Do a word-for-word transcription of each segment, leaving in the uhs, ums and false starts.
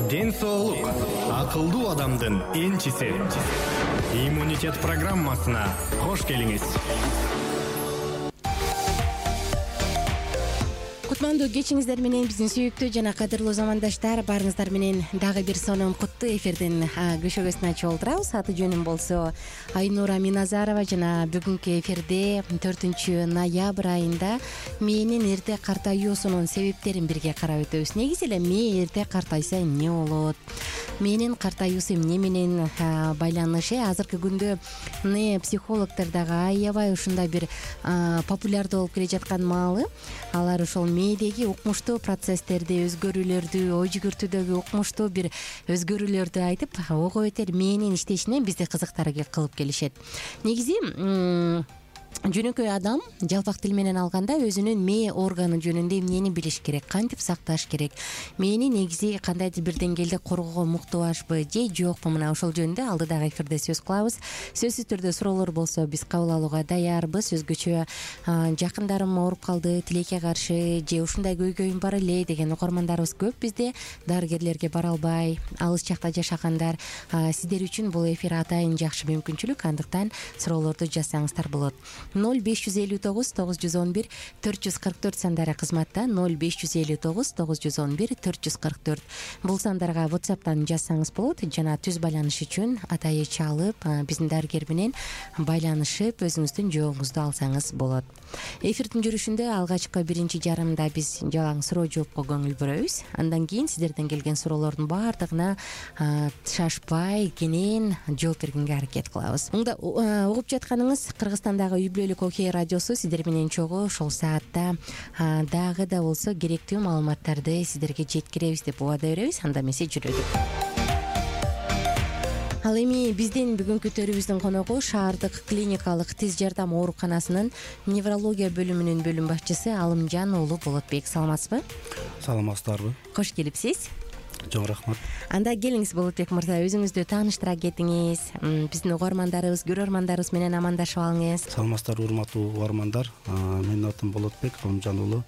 Ден соолук акылдуу адамдын энчиси. Иммунитет программасына кош келиңиз. Кутмандуу кечиңиздер менен биздин сүйүктүү жана кадырлуу замандаштар, баарыңыздар менен дагы бир сонун куттуу эфирдин көшөгөсүн ачып олтурабыз. Аты жөнүм болсо Айнура Миназарова жана бүгүнкү эфирде төртүнчү ноябрь айында мээнин эрте картаюусунун себептерин бирге карап өтөбүз. Негизи эле мээ эрте картайса эмне болот? Мээнин картаюусу эмне менен байланышы? Азыркы күндө не психологдор дагы аябай ушундай бир популярдуу болуп келе жаткан маалы. Алар ошол мээдеги укмуштуу процесстерди, өзгөрүүлөрдү, ой жүгүртүүдөгү укмуштуу бир өзгөрүүлөрдү айтып, ого бетер мээнин иштешине бизди кызыктар кылып келишет. Негизи жөнөкөй адам жалпак тил менен алганда өзүнүн мээ органы жөнүндө эмнени билиш керек, кантип сакташ керек, мээни негизи кандайдыр бир деңгээлде коргоого муктуашпы же жокпу, мына ошол жөнүндө алдыдагы эфирде сөз кылабыз. Сөзсүз түрдө суроолор болсо биз кабыл алууга даярбыз. Өзгөчө жакындарым ооруп калды, тилекке каршы же ушундай көйгөйүм бар эле деген угармандарыбыз көп бизде. Дарыгерлерге бара албай алыс жакта жашагандар, сиздер үчүн бул эфир атайын жакшы мүмкүнчүлүк. Андыктан суроолорду жазсаңыздар болот. ноль беш жүз элүү тогуз тогуз жүз он бир төрт жүз кырк төрт сандары кызматта. ноль беш жүз элүү тогуз тогуз жүз он бир төрт жүз кырк төрт. Бул сандарга WhatsApp'тан жазсаңыз болот жана түз байланыш үчүн атайы чалып, биздин дарыгер менен байланышып, өзүңүздүн жообуңузду алсаңыз болот. Эфирдин жүрүшүндө алгачкы биринчи жарымда биз жалаң суроо жоопко көңүл бурөбүз. Андан кийин сиздерден келген суроолордун баардыгына шашпай, кенен жооп бергенге аракет кылабыз. Мында угуп жатканыңыз Кыргызстандагы Үйлөлүк Окей радиосу. Сиздер менен чогуу ошол саатта дагы да болсо керектүү маалыматтарды сиздерге жеткиребиз деп убада беребиз. Анда эмесе жүрөлүк. Ал эми биздин бүгүнкү төрүбүздүн коногу шаардык клиникалык тез жардам ооруканасынын неврология бөлүмүнүн бөлүм башчысы Алымжан уулу Болотбек. Саламатсызбы? Саламатсыздарбы? Кош келипсиз. Жок, рахмат. Анда келиңиз Болотбек мырза, өзүңүздү тааныштыра кетиңиз. Биздин угармандарыбыз, көрөрмандарыбыз менен амандашып алыңыз. Саламатсыздар, урматтуу угармандар. Менин атым Болотбек Алымжан уулу.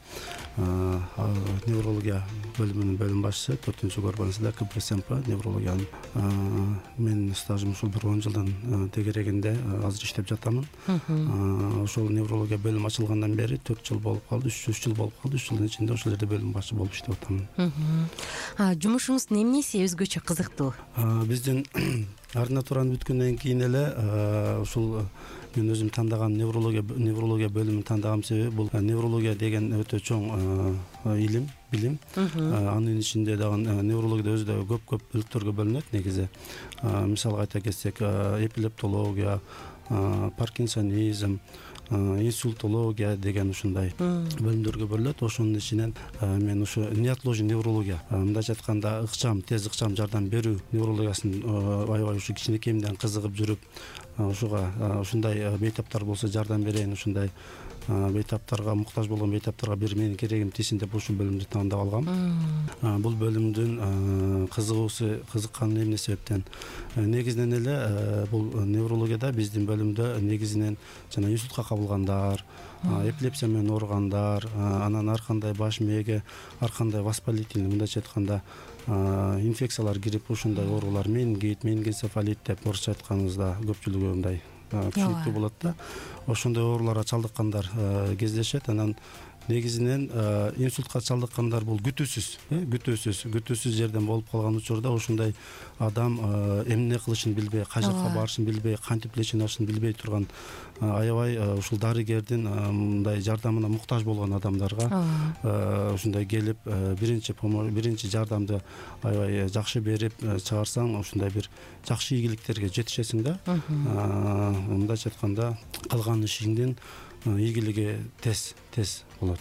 Неврология бөлүмүнүн бөлүм башчысы, төртүнчү корпорацияда КПСМП неврологиянын. Менин стажым ушул бир он жылдын тегерегинде азыр иштеп жатамын. Ошол неврология бөлүмү ачылгандан бери төрт жыл болуп калды, үч жыл болуп калды. үч жылдын ичинде ошол жерде бөлүм башчы болуп иштеп атамын. Жумушуңуздун эмнеси өзгөчө кызыктуу? Биздин ординатураны бүткөндөн кийин эле ушул мен өзүм тандаган неврология неврология бөлүмүн тандаган себеби бул неврология деген өтө чоң илим, билим. Анын ичинде дагы неврология өзү дагы көп-көп бөлүктөргө бөлүнөт негизи. Мисалга айта кетсек, эпилептология, паркинсонизм, инсультология деген ушундай бөлүмдөргө бөлүнөт. Ошонун ичинен мен ушу неотложный неврология, мындайча айтканда ыкчам, тез ыкчам жардам берүү неврологиясын аябай ушу кичинекейимден кызыгып жүрүп, ушуга ушундай бейтаптар болсо жардам берейин, ушундай бейтаптарга муктаж болгон бейтаптарга бир менин керегим тийсин деп ушул бөлүмдү тандап алгам. Бул бөлүмдүн кызыгуусу кызыкканы эмне себептен? Негизинен эле бул неврологияда биздин бөлүмдө негизинен жана инсультка кабылгандар, эпилепсия менен ооругандар, анан ар кандай баш мээге ар кандай воспалительный, мындайча айтканда инфекциялар кирип, ушундай оорулар, менингит, менингенцефалит деп орусча айтканыбызда көпчүлүгү мындай түшүнүктүү болот да. Ошондой ооруларга чалдыккандар кездешет. Анан негизинен инсультка чалдыккандар бул күтүүсүз, күтүүсүз, күтүүсүз жерден болуп калган учурда ушундай адам эмне кылышын билбей, кайжакка барышын билбей, кантип лечение алышын билбей турган аябай ушул дарыгердин мындай жардамына муктаж болгон адамдарга ушундай келип биринчи помощь, биринчи жардамды аябай жакшы берип чыгарсаң, ушундай бир жакшы ийгиликтерге жетишесиң да. Мындайча айтканда кылган ишиңдин ийгилиги тез тез болот.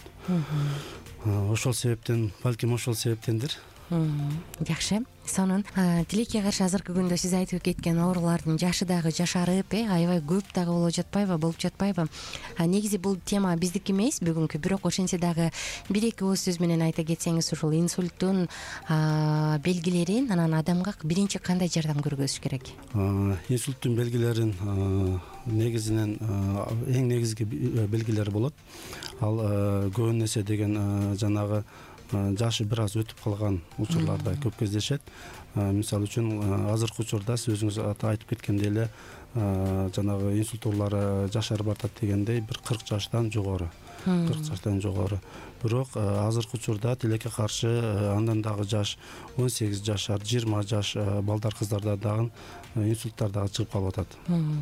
Ошол себептен, балким ошол себептендир. Жакшы. Сонун тилекке каршы азыркы күндө сиз айтып кеткен оорулардын жашы дагы жашарып, аябай көп дагы болуп жатпайбы, болуп жатпайбы? Негизи бул тема биздики эмес бүгүнкү, бирок ошентсе дагы бир эки ооз сөз менен айта кетсеңиз, ушул инсульттун белгилерин анан адамга биринчи кандай жардам көргөзүш керек? Инсульттун белгилерин негизинен эң негизги белгилери болот. Ал көбүн эсе деген жанагы жашы бир аз өтүп калган учурларда көп кездешет. Мисалы үчүн азыркы учурда сиз өзүңүз айтып кеткендей эле жанагы инсульт оорулары жашар бартат дегендей бир кырк жаштан жогору. кырк жаштан жогору. Бирок азыркы учурда тилекке каршы андан дагы жаш он сегиз жашар, жыйырма жаш балдар кыздарда дагы инсульттар дагы чыгып калып атат.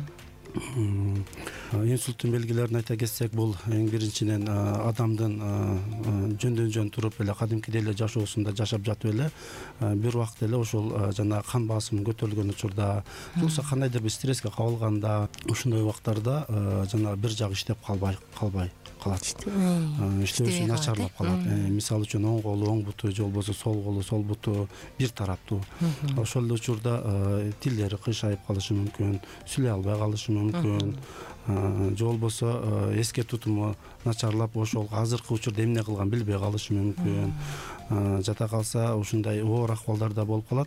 Инсульттун белгилерин айта кетсек, бул эң биринчиден адамдын жөндөн жөн туруп эле кадимкидей эле жашоосунда жашап жатып эле бир убакта эле ошол жана кан басымы көтөрүлгөн учурда, болсо кандайдыр бир стресске кабылганда, ушундай убактарда жана бир жагы иштеп калбай калбай калат. Иштөөсү начарлап калат. Мисалы үчүн оң колу, оң буту же болбосо сол колу, сол буту бир тараптуу. Ошол эле учурда тилдери кыйшайып калышы мүмкүн, сүйлөй албай калышы мүмкүн. Же болбосо эске тутуму начарлап, ошол азыркы учурда эмне кылган билбей калышы мүмкүн. Жата калса ушундай оор акыбалдарда болуп калат.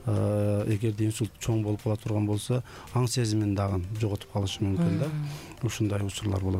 Эгерде инсульт чоң болуп кала турган болсо, аң сезимин дагы жоготуп калышы мүмкүн да. Ушундай учурлар болот.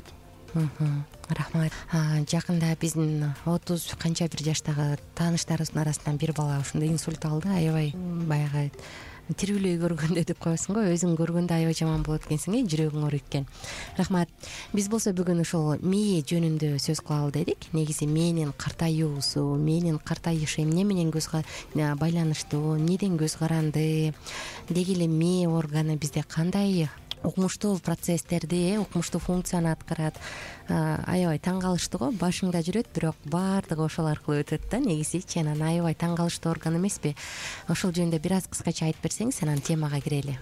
Рахмат. Жакында биздин отуз канча бир жаштагы тааныштарыбыздын арасынан бир бала ушундай инсульт алды. Аябай баягы тирүүлөй көргөндө деп коесуң го, өзүң көргөндө аябай жаман болот экенсиң, э, жүрөгүң ооруйт экен. Рахмат. Биз болсо бүгүн ушул мээ жөнүндө сөз кылалы дедик. Негизи мээнин картаюусу, мээнин картайышы эмне менен көз байланыштуу, эмнеден көз каранды, деги эле мээ органы бизде кандай укмуштуу процесстерди, укмуштуу функцияны аткарат. Аябай таң калыштуу го, башыңда жүрөт, бирок баардыгы ошол аркылуу өтөт да, негизичи. Анан аябай таң калыштуу орган эмеспи? Ошол жөнүндө бир аз кыскача айтып берсеңиз, анан темага кирели.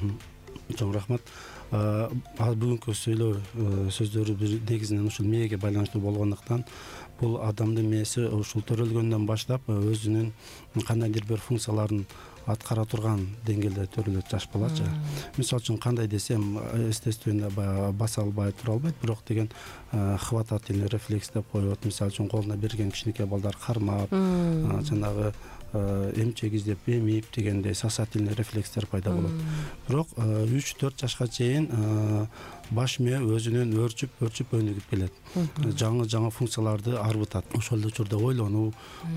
Чоң рахмат. Бүгүнкү сүйлөө сөздөрү негизинен ушул мээге байланыштуу болгондуктан, бул адамдын мээси ушул төрөлгөндөн баштап өзүнүн кандайдыр бир функцияларын аткара турган деңгээлде төрөлөт жаш балачы. Мисалы үчүн кандай десем, естественно баса албай, тура албайт, бирок деген хватательный рефлекс деп коет. Мисалы үчүн колуна берген кичинекей балдар кармап, жанагы эмчек издеп эмип дегендей сосательный рефлекстер пайда болот. Бирок үч төрт жашка чейин баш мээ өзүнүн өрчүп, өрчүп өнүгүп келет. Жаңы-жаңы функцияларды арбытат. Ошол учурда ойлонуу,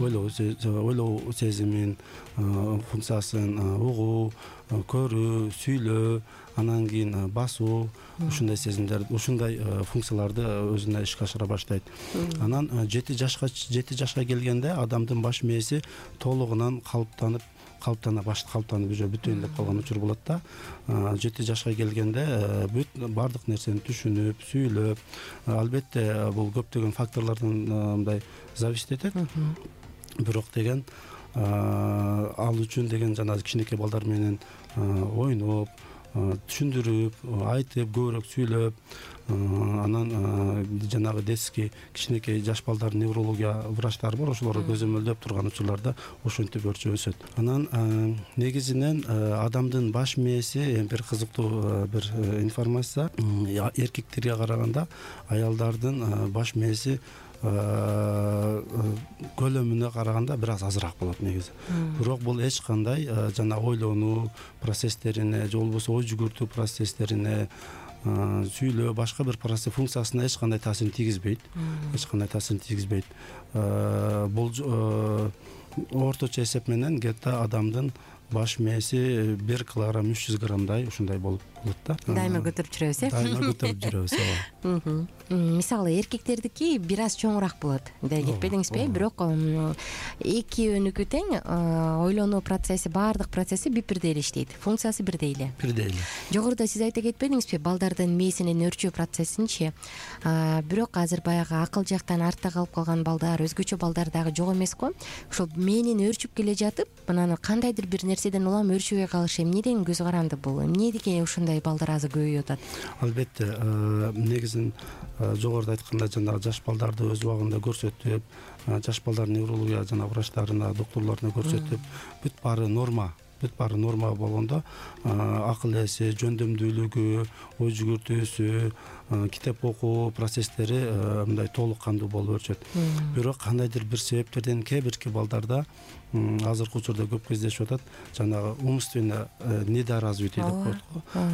ойлоо сезимин функциясын угуу, көрүү, сүйлөө, анан кийин басуу, ушундай сезимдер, ушундай функцияларды өзүнө ишке ашыра баштайт. Анан жети жашка жети жашка келгенде адамдын баш мээси толугунан калыптанып калыптана башты калыптанып уже бүтөйүн деп калган учур болот да. жети жашка келгенде бүт бардык нерсени түшүнүп, сүйлөп, албетте бул көптөгөн факторлордон мындай зависит этет. Бирок деген ал үчүн деген жана кичинекей балдар менен ойноп, түшүндүрүп, айтып, көбүрөөк сүйлөп, анан жанагы детский кичинекей жаш балдардын неврология врачтары бар, ошолорго көзөмөлдөп турган учурларда ошентип өрчүп өсөт. Анан негизинен адамдын баш мээси бир кызыктуу бир информация, эркектерге караганда аялдардын баш мээси көлөмүнө караганда бир аз азыраак болот негизи. Бирок бул эч кандай жана ойлонуу процесстерине, же болбосо ой жүгүртүү процесстерине, сүйлөө, башка бир процесс функциясына эч кандай таасирин тийгизбейт. Эч кандай таасирин тийгизбейт. Бул орточо эсеп менен где-то адамдын баш мээси бир килограмм үч жүз граммдай ушундай болуп болот да. Дайыма көтөрүп жүрөбүз, э? Дайыма көтөрүп жүрөбүз, ооба. Мисалы эркектердики бир аз чоңураак болот. Мындай кетпедиңизби? Бирок экөөнүкү тең, ойлонуу процесси, баардык процесси бирдей эле иштейт. Функциясы бирдей эле. Бирдей эле. Жогоруда сиз айта кетпедиңизби? Балдардын мээсинин өрчүү процессинчи. Бирок азыр баягы акыл жактан артта калып калган балдар, өзгөчө балдар дагы жок эмес го. Ошол мээнин өрчүп келе жатып, мынаны кандайдыр бир нерседен улам өрчүбөй калышы эмнеден көз каранды бул? Эмнеден ушундай балдар азыр көбөйүп атат? Албетте, негизин жогоруда айтканда жанагы жаш балдарды өз убагында көрсөтүп, жаш балдардын неврология жана врачтарына, докторлоруна көрсөтүп, бүт баары норма, бүт баары норма болгондо акыл эси, жөндөмдүүлүгү, ой жүгүртүүсү, китеп окуу процесстери мындай толук кандуу болуп өрчөт. Бирок кандайдыр бир себептерден кээ бирки балдарда азыркы учурда көп кездешип атат, жанагы умственное недоразвитие деп коет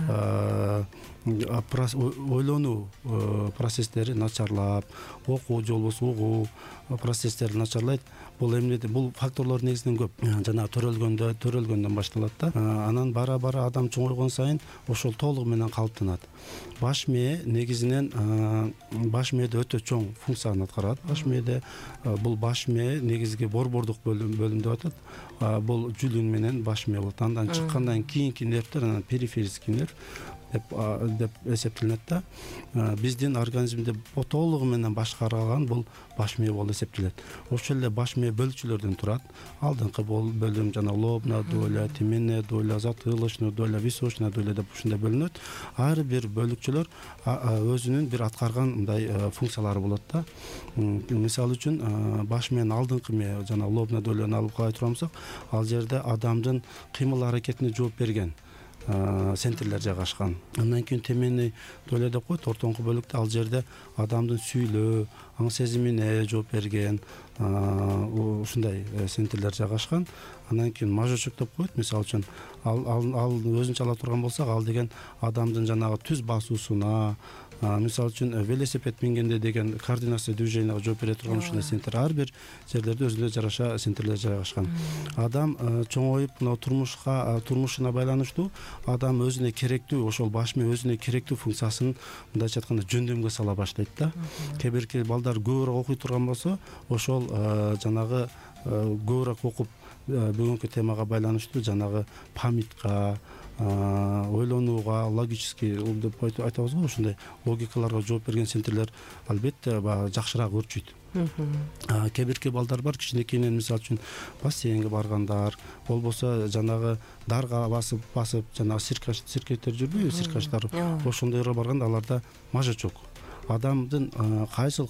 го. Ойлонуу процесстери начарлап, окуу же болбосо угуу процесстери начарлайт. Бул эмнеде? Бул факторлор негизинен көп. Жана төрөлгөндө, төрөлгөндөн башталат да. Анан бара-бара адам чоңойгон сайын ошол толугу менен калыптанат. Баш мээ негизинен баш мээде өтө чоң функцияны аткарат. Баш мээде бул баш мээ негизги борбордук бөлүм бөлүм деп атат. Бул жүлүн менен баш мээ болот. Андан чыккандан кийинки нервтер анан периферический нерв деп деп эсептелинет да. Биздин организмде толугу менен башкарылган бул баш мээ болуп эсептелет. Ошол эле баш мээ бөлүкчөлөрдөн турат. Алдыңкы бөлүм жана лобная доля, теменная доля, затылочная доля, височная доля деп ушундай бөлүнөт. Ар бир бөлүкчөлөр өзүнүн бир аткарган мындай функциялары болот да. Мисалы үчүн баш мээнин алдыңкы мээ жана лобная доляны алып карай турсак, ал жерде адамдын кыймыл аракетине жооп берген центрлер жайгашкан. Андан кийин теменный доля деп коет, ортоңку бөлүктө, ал жерде адамдын сүйлөө, аң сезимине жооп берген ушундай центрлер жайгашкан. Андан кийин мозжечок деп коет, мисалы үчүн ал ал өзүнчө ала турган болсак, ал деген адамдын жанагы түз басуусуна, мисалы үчүн велосипед мингенде деген координация движенияга жооп бере турган ушундай центр. Ар бир жерлерде өзүнө жараша центрлер жайгашкан. Адам чоңоюп, мына турмушка турмушуна байланыштуу адам өзүнө керектүү, ошол баш мээ өзүнө керектүү функциясын мындайча айтканда жөндөмгө сала баштайт да. Кээ бирки балдар көбүрөөк окуй турган болсо, ошол жанагы көбүрөөк окуп бүгүнкү темага байланыштуу жанагы памятка, ойлонууга, логический деп айтабыз го, ошондой логикаларга жооп берген центрлер албетте баягы жакшыраак өрчүйт. Кээ бирки балдар бар, кичинекейинен мисалы үчүн бассейнге баргандар, болбосо жанагы дарга басып басып жанагы сиркач сиркеттер жүрбөйбү, сиркачтар, ошондойго барганда аларда мозжечок. Адамдын кайсыл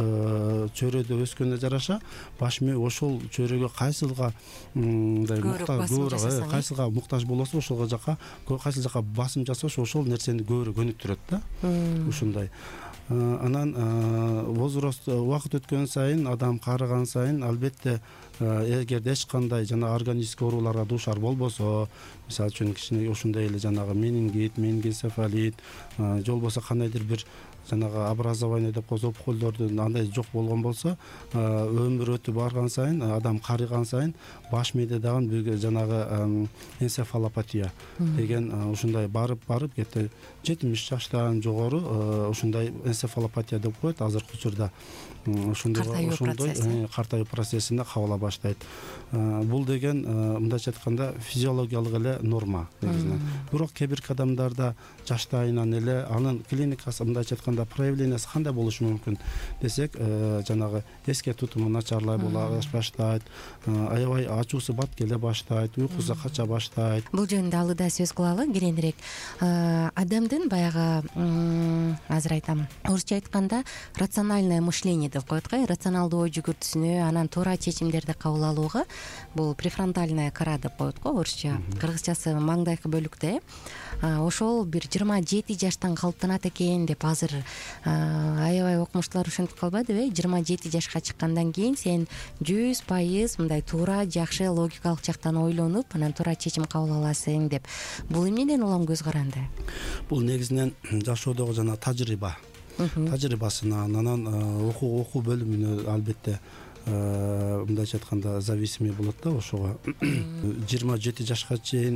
чөйрөдө өскөнүнө жараша баш мээ ошол чөйрөгө кайсылга мындай муктаж, кайсылга муктаж болосо ошол жака, кайсыл жака басым жасаса ошол нерсени көбүрөөк өнүктүрөт да. Ушундай. Анан возраст убакыт өткөн сайын, адам карыган сайын албетте эгерде эч кандай жана органический ооруларга дуушар болбосо, мисалы үчүн кичине ошондой эле жанагы менингит, менингенцефалит, же болбосо кандайдыр бир жанагы образование деп коебуз, опухолдордун андай жок болгон болсо, өмүр өтүп барган сайын, адам карыган сайын баш мээде дагы бир жанагы энцефалопатия деген ушундай барып барып кетти жетимиш жаштан жогору ушундай энцефалопатия деп коет азыркы учурда. Ошондой ошондой картайуу процессине кабыла баштайт. Бул деген мындайча айтканда физиологиялык эле норма негизинен. Бирок кээ бирки адамдарда жаштайынан эле анын клиникасы мындайча айтканда проявлениясы кандай болушу мүмкүн десек, жанагы эске тутуму начарлай баштайт, аябай ачуусу бат келе баштайт, уйкусу кача баштайт. Бул жөнүндө алыда сөз кылалы кененирээк. Адамдын баягы азыр айтам, орусча айтканда рациональное мышление деп коет го, рационалдуу ой жүгүртүүсүнө, анан туура чечимдерди кабыл алууга бул префронтальная кора деп коет го орусча. Кыргызчасы маңдайкы бөлүктө. Ошол бир жыйырма жети жаштан калыптанат экен деп азыр аябай окумуштуулар ушинтип калбадыбы? жыйырма жети жашка чыккандан кийин сен жүз пайыз мындай туура, жакшы логикалык жактан ойлонуп, анан туура чечим кабыл аласың деп. Бул эмнеден улам көз каранды? Бул негизинен жашоодогу жана тажрыйба. Тажрыйбасынан, анан окуу окуу бөлүмүнө албетте мындайча айтканда зависимый болот да ошого. жыйырма жети жашка чейин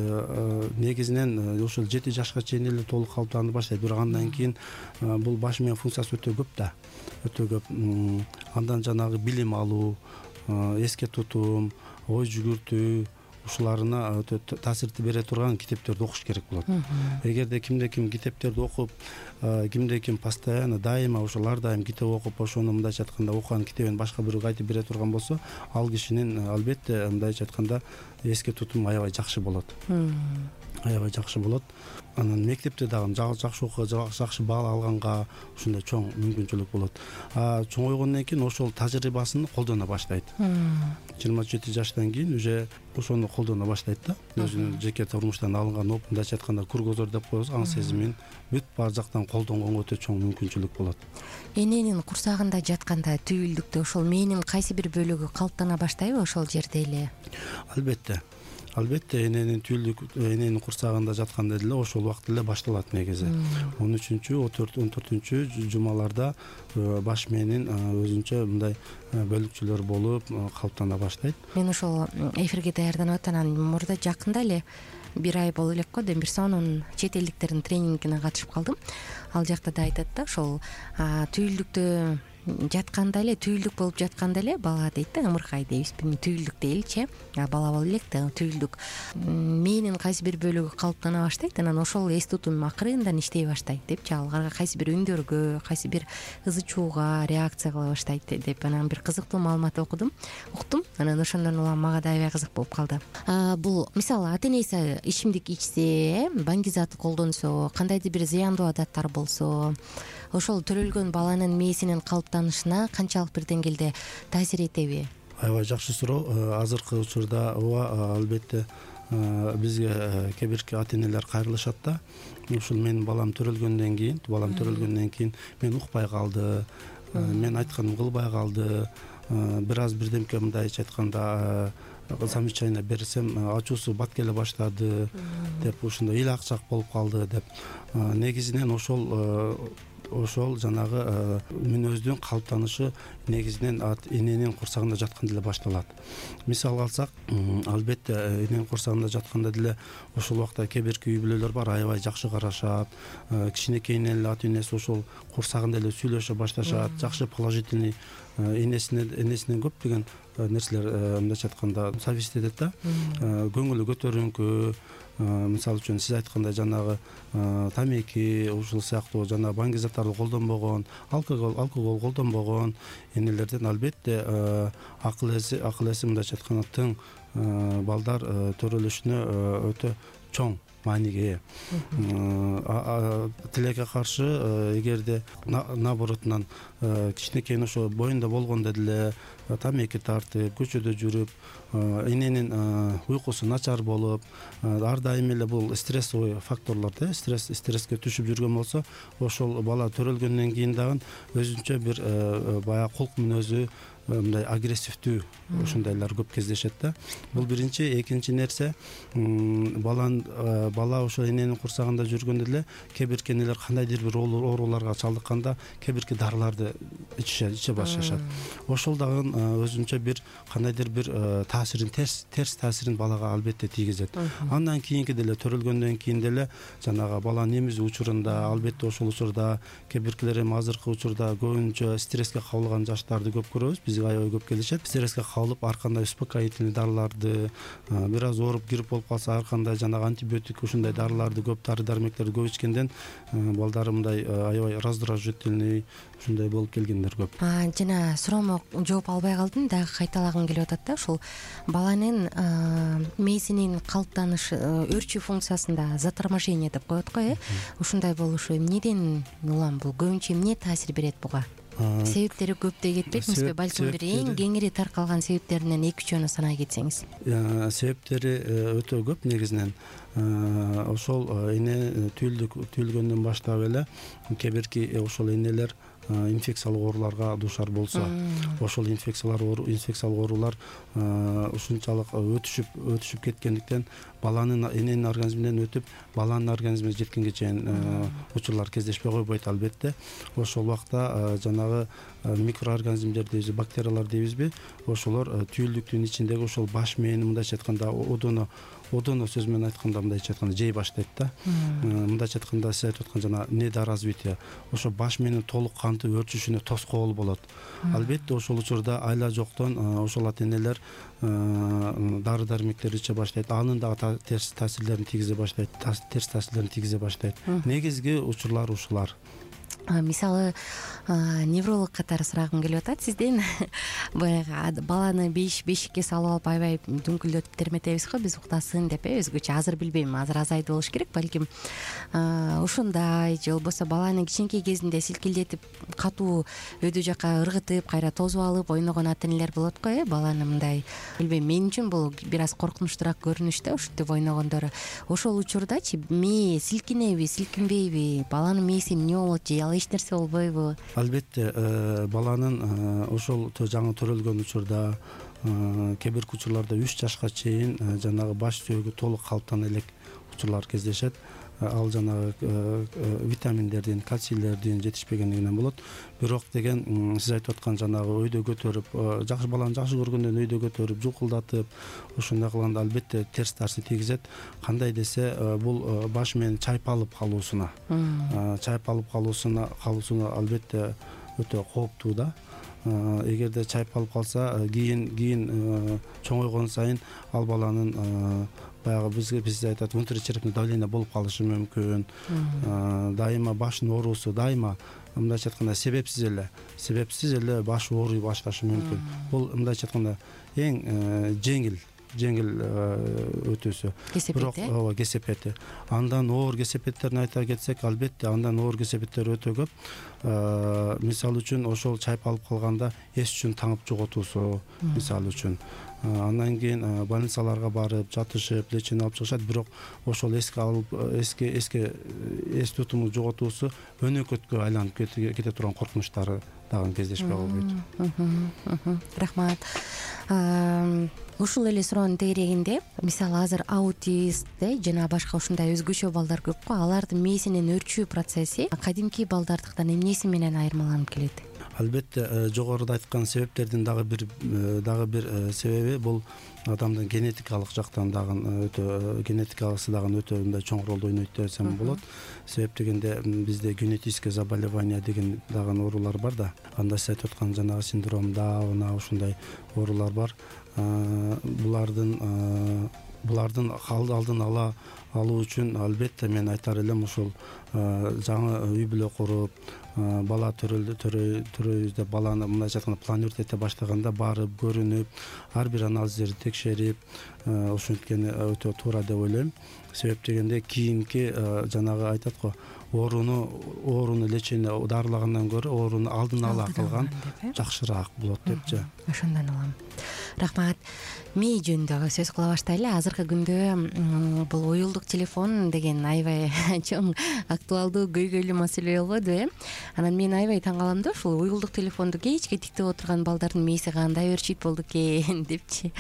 эми негизинен ошол жети жашка чейин эле толук калыптанып баштайт. Бирок андан кийин бул баш мээ функциясы өтө көп да. Өтө көп. Андан жанагы билим алуу, эске тутум, ой жүгүртүү ушуларына өтө таасирди бере турган китептерди окуш керек болот. Эгерде кимде ким китептерди окуп, кимде ким постоянно дайыма ошол ар дайым китеп окуп, ошону мындайча айтканда окуган китебин башка бирөөгө айтып бере турган болсо, ал кишинин албетте мындайча айтканда эске тутуму аябай жакшы болот. аябай жакшы болот. Анан мектепте дагы жакшы окууга, жакшы баал алганга ушундай чоң мүмкүнчүлүк болот. А чоңойгондон кийин ошол тажрыйбасын колдоно баштайт. жыйырма жети жаштан кийин уже ошону колдоно баштайт да. Өзүнүн жеке турмуштан алынган опыт, мындайча айтканда кругозор деп коебуз, аң сезимин бүт баар жактан колдонгонго өтө чоң мүмкүнчүлүк болот. Эненин курсагында жатканда түйүлдүктө ошол мээнин кайсы бир бөлүгү калыптана баштайбы ошол жерде эле? Албетте. Албетте эненин түйүлдүк, эненин курсагында жатканда деле ошол убакта эле башталат негизи. он үчүнчү, он төртүнчү жумаларда баш мээнин өзүнчө мындай бөлүкчөлөр болуп калыптана баштайт. Мен ошол эфирге даярданып атам, мурда жакында эле бир ай боло элек го, Демирсонун чет элдиктердин тренингине катышып калдым. Ал жакта да айтат да, ошол түйүлдүктө жатканда эле, түйүлдүк болуп жатканда эле бала дейт да, ымыркай дейбиз, түйүлдүк дейли, бала боло элек да, түйүлдүк мээнин кайсы бир бөлүгү калыптана баштайт, анан ошол эс тутум акырындан иштей баштайт депчи, алга кайсы бир үндөргө, кайсы бир ызы чууга реакция кыла баштайт деп анан бир кызыктуу маалымат окудум, уктум. Анан ошондон улам мага да аябай кызык болуп калды. Бул мисалы ата энеси ичимдик ичсе, баңгизат колдонсо, кандайдыр бир зыяндуу адаттар болсо, ошол төрөлгөн баланын мээсинин калыптанышына канчалык бир деңгээлде таасир этеби? Аябай жакшы суроо. Азыркы учурда ооба, албетте бизге кээ бирки ата энелер кайрылышат да. Ушул менин балам төрөлгөндөн кийин, балам төрөлгөндөн кийин мен укпай калды, мен айтканымды кылбай калды, бир аз бирдемке мындайча айтканда замечание берсем ачуусу бат келе баштады деп, ушундай ил акчак болуп калды деп. Негизинен ошол ошол жанагы мүнөздүн калыптанышы негизинен эненин курсагында жатканда эле башталат. Мисал алсак, албетте эненин курсагында жатканда деле ошол убакта кээ бирки үй бүлөлөр бар, аябай жакшы карашат, кичинекейинен эле ата энеси ошол курсагында эле сүйлөшө башташат, жакшы положительный энесинен энесинен көптөгөн нерселер мындайча айтканда зависит этет да. Көңүлү көтөрүңкү, мисалы үчүн сиз айткандай жанагы тамеки, ушул сыяктуу жанагы баңгизаттарды колдонбогон, алкогол алкогол колдонбогон энелерден албетте акыл эси акыл эси мындайча айтканда тың балдар төрөлүшүнө өтө чоң мааниге ээ. Тилекке каршы, эгерде наоборотунан кичинекейин ошо боюнда болгондо деле тамеки тартып, көчөдө жүрүп, эненин уйкусу начар болуп, ар дайым эле бул стрессовый факторлор да, стресс стресске түшүп жүргөн болсо, ошол бала төрөлгөндөн кийин дагы өзүнчө бир баягы кулк мүнөзү, мындай агрессивдүү ушундайлар көп кездешет да. Бул биринчи. Экинчи нерсе, балан бала ошо эненин курсагында жүргөндө деле кээ бирки энелер кандайдыр бир ооруларга чалдыкканда кээ бирки дарыларды ичишет, иче башташат. Ошол дагы өзүнчө бир кандайдыр бир таасирин, терс терс таасирин балага албетте тийгизет. Андан кийинки деле төрөлгөндөн кийин деле жанагы баланын эмизүү учурунда, албетте ошол учурда кээ биркилер эми азыркы учурда көбүнчө стресске кабылган жаштарды көп көрөбүз. Бизге аябай көп келишет. Стресске кабылып, ар кандай успокоительный дарыларды, бир аз ооруп кирип болуп калса, ар кандай жанагы антибиотик ушундай дарыларды, көп дары дармектерди көп ичкенден балдар мындай аябай раздражительный ушундай болуп келгендер көп. Жана суроомо жооп албай калдым, дагы кайталагым келип атат да, ушул баланын мээсинин калыптанышы, өрчүү функциясында заторможение деп коет го, э? Ушундай болушу эмнеден улам, бул көбүнчө эмне таасир берет буга? Себептери көп деп кетпекмизби? Балким бир эң кеңири таркалган себептеринен эки үчөөнү санай кетсеңиз. Себептери өтө көп негизинен. Ошол эне түйүлдүк түйүлгөндөн баштап эле кээ бирки ошол энелер инфекциялык ооруларга дуушар болсо, ошол инфекциялар инфекциялык оорулар ушунчалык өтүшүп өтүшүп кеткендиктен баланын эненин организминен өтүп, баланын организмине жеткенге чейин учурлар кездешпей койбойт албетте. Ошол убакта жанагы микроорганизмдер дейбиз, бактериялар дейбизби, ошолор түйүлдүктүн ичиндеги ошол баш мээнин мындайча айтканда одоно одоно сөз менен айтканда мындайча айтканда жей баштайт да. Мындайча айтканда сиз айтып аткан жана недоразвитие, ошо баш мээнин толук кантып өрчүшүнө тоскоол болот. Албетте ошол учурда айла жоктон ошол ата энелер дары дармектер иче баштайт, анын дагы терс таасирлерин тийгизе баштайт, терс таасирлерин тийгизе баштайт. Негизги учурлар ушулар. мисалы невролог катары сурагым келип атат сизден. Баягы баланы беш бешикке салып алып аябай дүңкүлдөтүп терметебиз го биз уктасын деп, э өзгөчө. Азыр билбейм, азыр азайды болуш керек, балким ушундай же болбосо баланы кичинекей кезинде силкилдетип катуу өйдө жака ыргытып, кайра тосуп алып ойногон ата энелер болот го, э баланы мындай. Билбейм, мен үчүн бул бир аз коркунучтуураак көрүнүш да, ушинтип ойногондору. Ошол учурдачы мээ силкинеби, силкинбейби, баланын мээси эмне болот же ал эч нерсе болбойбу? Албетте, баланын ошол жаңы төрөлгөн учурда кээ бир учурларда үч жашка чейин жанагы баш сөөгү толук калыптана элек учурлар кездешет. Ал жанагы витаминдердин, кальцийлердин жетишпегендигинен болот. Бирок деген сиз айтып аткан жанагы өйдө көтөрүп, жакшы баланы жакшы көргөндөн өйдө көтөрүп, жукулдатып, ошондой кылганда албетте терс таасир тийгизет. Кандай десе, бул баш менен чайпалып калуусуна, чайпалып калуусуна, калуусуна албетте өтө кооптуу да. Эгерде чайпалып калса, кийин кийин чоңойгон сайын ал баланын баягы бизге биз айтат внутричерепное давление болуп калышы мүмкүн. Дайыма баштын оорусу, дайыма мындайча айтканда себепсиз эле, себепсиз эле баш ооруй башташы мүмкүн. Бул мындайча айтканда эң жеңил жеңил өтүүсү. Бирок ооба кесепети. Андан оор кесепеттерин айта кетсек, албетте андан оор кесепеттер өтө көп. Мисалы үчүн ошол чайпалып калганда эс үчүн таңып жоготуусу, мисалы үчүн. Андан кийин больницаларга барып, жатышып, лечение алып чыгышат, бирок ошол эске алып, эске эске эс тутуму жоготуусу өнөкөткө айланып кете турган коркунучтары дагы кездешпей калбайт. Рахмат. Ушул эле суроонун тегерегинде, мисалы азыр аутист жана башка ушундай өзгөчө балдар көп го, алардын мээсинин өрчүү процесси кадимки балдардыкынан эмнеси менен айырмаланып келет? Албетте, жогоруда айткан себептердин дагы бир дагы бир себеби бул адамдын генетикалык жактан дагы өтө генетикасы дагы өтө мындай чоң ролду ойнойт десем болот. Себеп дегенде бизде генетическое заболевание деген дагы оорулар бар да. Анда сиз айтып аткан жанагы синдром Дауна, ушундай оорулар бар. Булардын булардын алдын ала алуу үчүн албетте мен айтар элем ушул жаңы үй бүлө куруп, бала төрөйбүз деп баланы мындайча айтканда планировать эте баштаганда барып көрүнүп, ар бир анализдерди текшерип, ушинткени өтө туура деп ойлойм. Себеп дегенде кийинки жанагы айтат го, ооруну ооруну лечение дарылагандан көрө ооруну алдын ала кылган жакшыраак болот депчи. Ошондон улам. Рахмат. Мээ жөнүндө сөз кыла баштайлы. Азыркы күндө бул уюлдук телефон деген аябай чоң актуалдуу көйгөйлүү маселе болбойду, э? Анан мен аябай таң калам да, ушул уюлдук телефонду кечке тиктеп отурган балдардын мээси кандай өрчүйт болду экен депчи.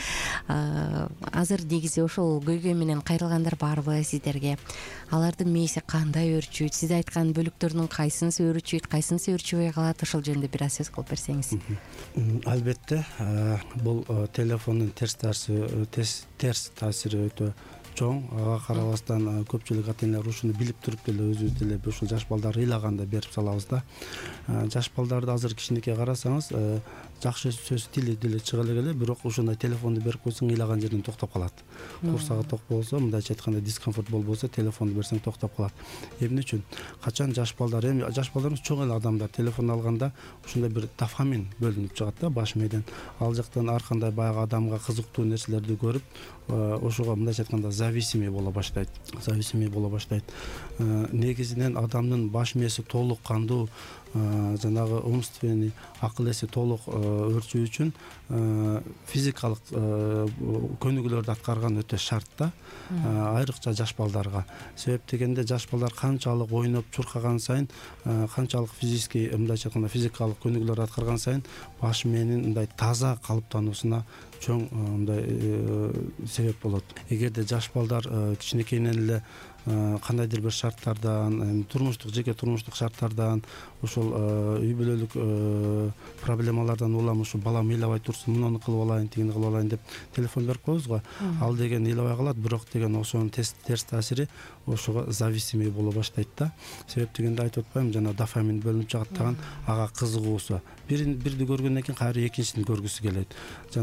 Азыр негизи ошол көйгөй менен кайрылгандар барбы сиздерге? Алардын мээси кандай өрчүйт? Сиз айткан бөлүктөрдүн кайсынысы өрчүйт, кайсынысы өрчүбөй калат? Ошол жөнүндө бир аз сөз кылып берсеңиз. Албетте, бул телефондун терс таасири терс таасири өтө чоң. Ага карабастан көпчүлүк ата энелер ушуну билип туруп деле өзүбүз деле ушул жаш балдар ыйлаганда берип салабыз да. Жаш балдарды азыр кичинекей карасаңыз, жакшы сөз тили деле чыга эле, бирок ушундай телефонду берип койсоң ыйлаган жерден токтоп калат. Курсагы ток болсо, мындайча айтканда дискомфорт болбосо, телефонду берсең токтоп калат. Эмне үчүн? Качан жаш балдар, эми жаш балдарыбыз чоң эле адамдар телефон алганда ушундай бир дофамин бөлүнүп чыгат да баш мээден. Ал жактан ар кандай баягы адамга кызыктуу нерселерди көрүп, ошого мындайча айтканда зависимый боло баштайт. Зависимый боло баштайт. Негизинен адамдын баш мээси толук кандуу, жанагы умственный акыл эси толук өрчүү үчүн физикалык көнүгүүлөрдү аткарган өтө шарт да, айрыкча жаш балдарга. Себеп дегенде жаш балдар канчалык ойноп чуркаган сайын, канчалык физический мындайча айтканда физикалык көнүгүүлөрдү аткарган сайын баш мээнин мындай таза калыптануусуна чоң мындай себеп болот. Эгерде жаш балдар кичинекейинен эле кандайдыр бир шарттардан, турмуштук жеке турмуштук шарттардан, ошол үй бүлөлүк проблемалардан улам ушу балам ыйлабай турсун, муну кылып алайын, тигини кылып алайын деп телефон берип коебуз го. Ал деген ыйлабай калат, бирок деген ошонун терс таасири ошого зависимый боло баштайт да. Себеп дегенде айтып атпаймынбы, жана дофамин бөлүнүп жагат таган ага кызыгуусу. Бирин бирди көргөндөн кийин кайра экинчисин көргүсү келет. Жанагы азыр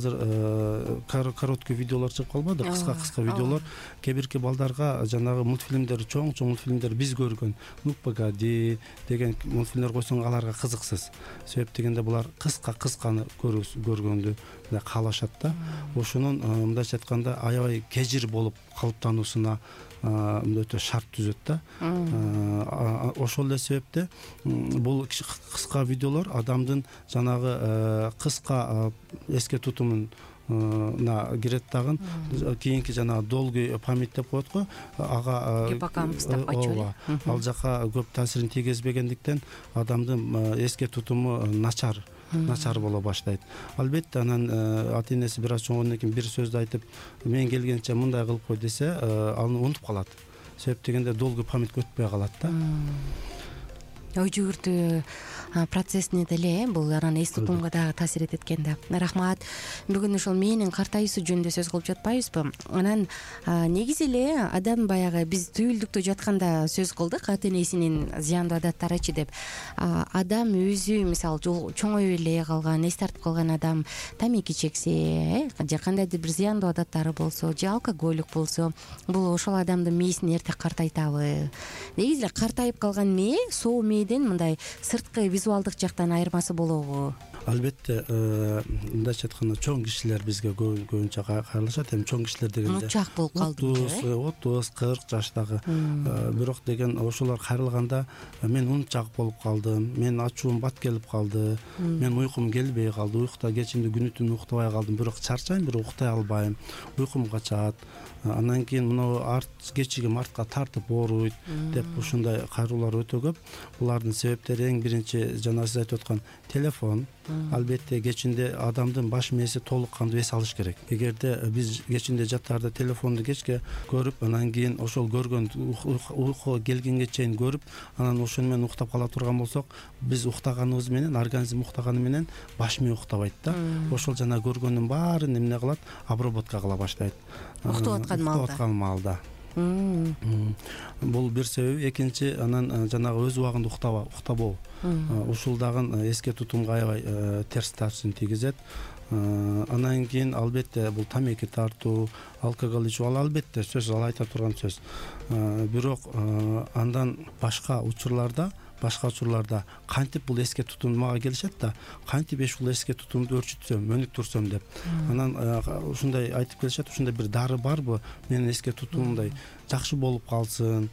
азыр короткий видеолор чыгып калбады, кыска кыска видеолор. Кээ бирки балдарга жанагы мультфильмдер, чоң чоң мультфильмдер биз көргөн «Ну погоди» деген мультфильмдер койсоң аларга кызыксыз. Себеп дегенде булар кыска кысканы көргөндү каалашат да. Ошонун мындайча айтканда аябай кежир болуп калыптануусуна өтө шарт түзөт да. Ошол эле себепте бул кыска видеолор адамдын жанагы кыска эске тутумун на кирет дагы, кийинки жана долгий память деп коет го, ага гиппокампус деп айтчу. Ал жака көп таасирин тийгизбегендиктен адамдын эске тутуму начар начар боло баштайт. Албетте анан ата энеси бир аз чоңойгондон кийин бир сөздү айтып, мен келгенче мындай кылып кой десе, аны унутуп калат. Себеп дегенде долгий память өтпөй калат да. Ой жүгүртүү процессине деле бул анан эс тутумга дагы таасир этет экен да. Рахмат. Бүгүн ошол мээнин картайуусу жөнүндө сөз кылып жатпайбызбы? Анан негизи эле адам баягы биз түйүлдүктө жатканда сөз кылдык ата энесинин зыяндуу адаттарычы деп. Адам өзү мисалы чоңоюп эле калган, эс тартып калган адам тамеки чексе, же кандайдыр бир зыяндуу адаттары болсо, же алкоголик болсо, бул ошол адамдын мээсин эрте картайтабы? Негизи эле картайып калган мээ соо мээден мындай сырткы визуалдык жактан айырмасы болобу? Албетте, мындайча айтканда чоң кишилер бизге көбүнчө кайрылышат. Эми чоң кишилер дегенде учак болуп калды, отуз кырк жаштагы. Бирок деген ошолор кайрылганда мен унчак болуп калдым, мен ачуум бат келип калды, мен уйкум келбей калды, уйкута кечинде күнү түнү уктабай калдым, бирок чарчайм, бирок уктай албайм, уйкум качат. Андан кийин мына арт кечигим артка тартып ооруйт деп ушундай кайрылуулар өтө көп. Булардын себептери эң биринчи жана сиз айтып аткан телефон. Албетте кечинде адамдын баш мээси толук кандуу эс алыш керек. Эгерде биз кечинде жаттарда телефонду кечке көрүп, анан кийин ошол көргөн уйку келгенге чейин көрүп, анан ошону менен уктап кала турган болсок, биз уктаганыбыз менен, организм уктаганы менен баш мээ уктабайт да. Ошол жана көргөндүн баарын эмне кылат? Обработка кыла баштайт. Уктап аткан маалда. Уктап аткан маалда. Бул бир себеби. Экинчи, анан жанагы өз убагында уктабоо. Ушул дагы эске тутумга аябай терс таасирин тийгизет. Анан кийин албетте бул тамеки тартуу, алкоголь ичүү, ал албетте сөз, ал айта турган сөз. Бирок андан башка учурларда башка учурларда кантип бул эске тутум мага келишет да, кантип ушул эске тутумду өрчүтсөм, өнүктүрсөм деп. Анан ушундай айтып келишет, ушундай бир дары барбы, менин эске тутумумдай жакшы болуп калсын,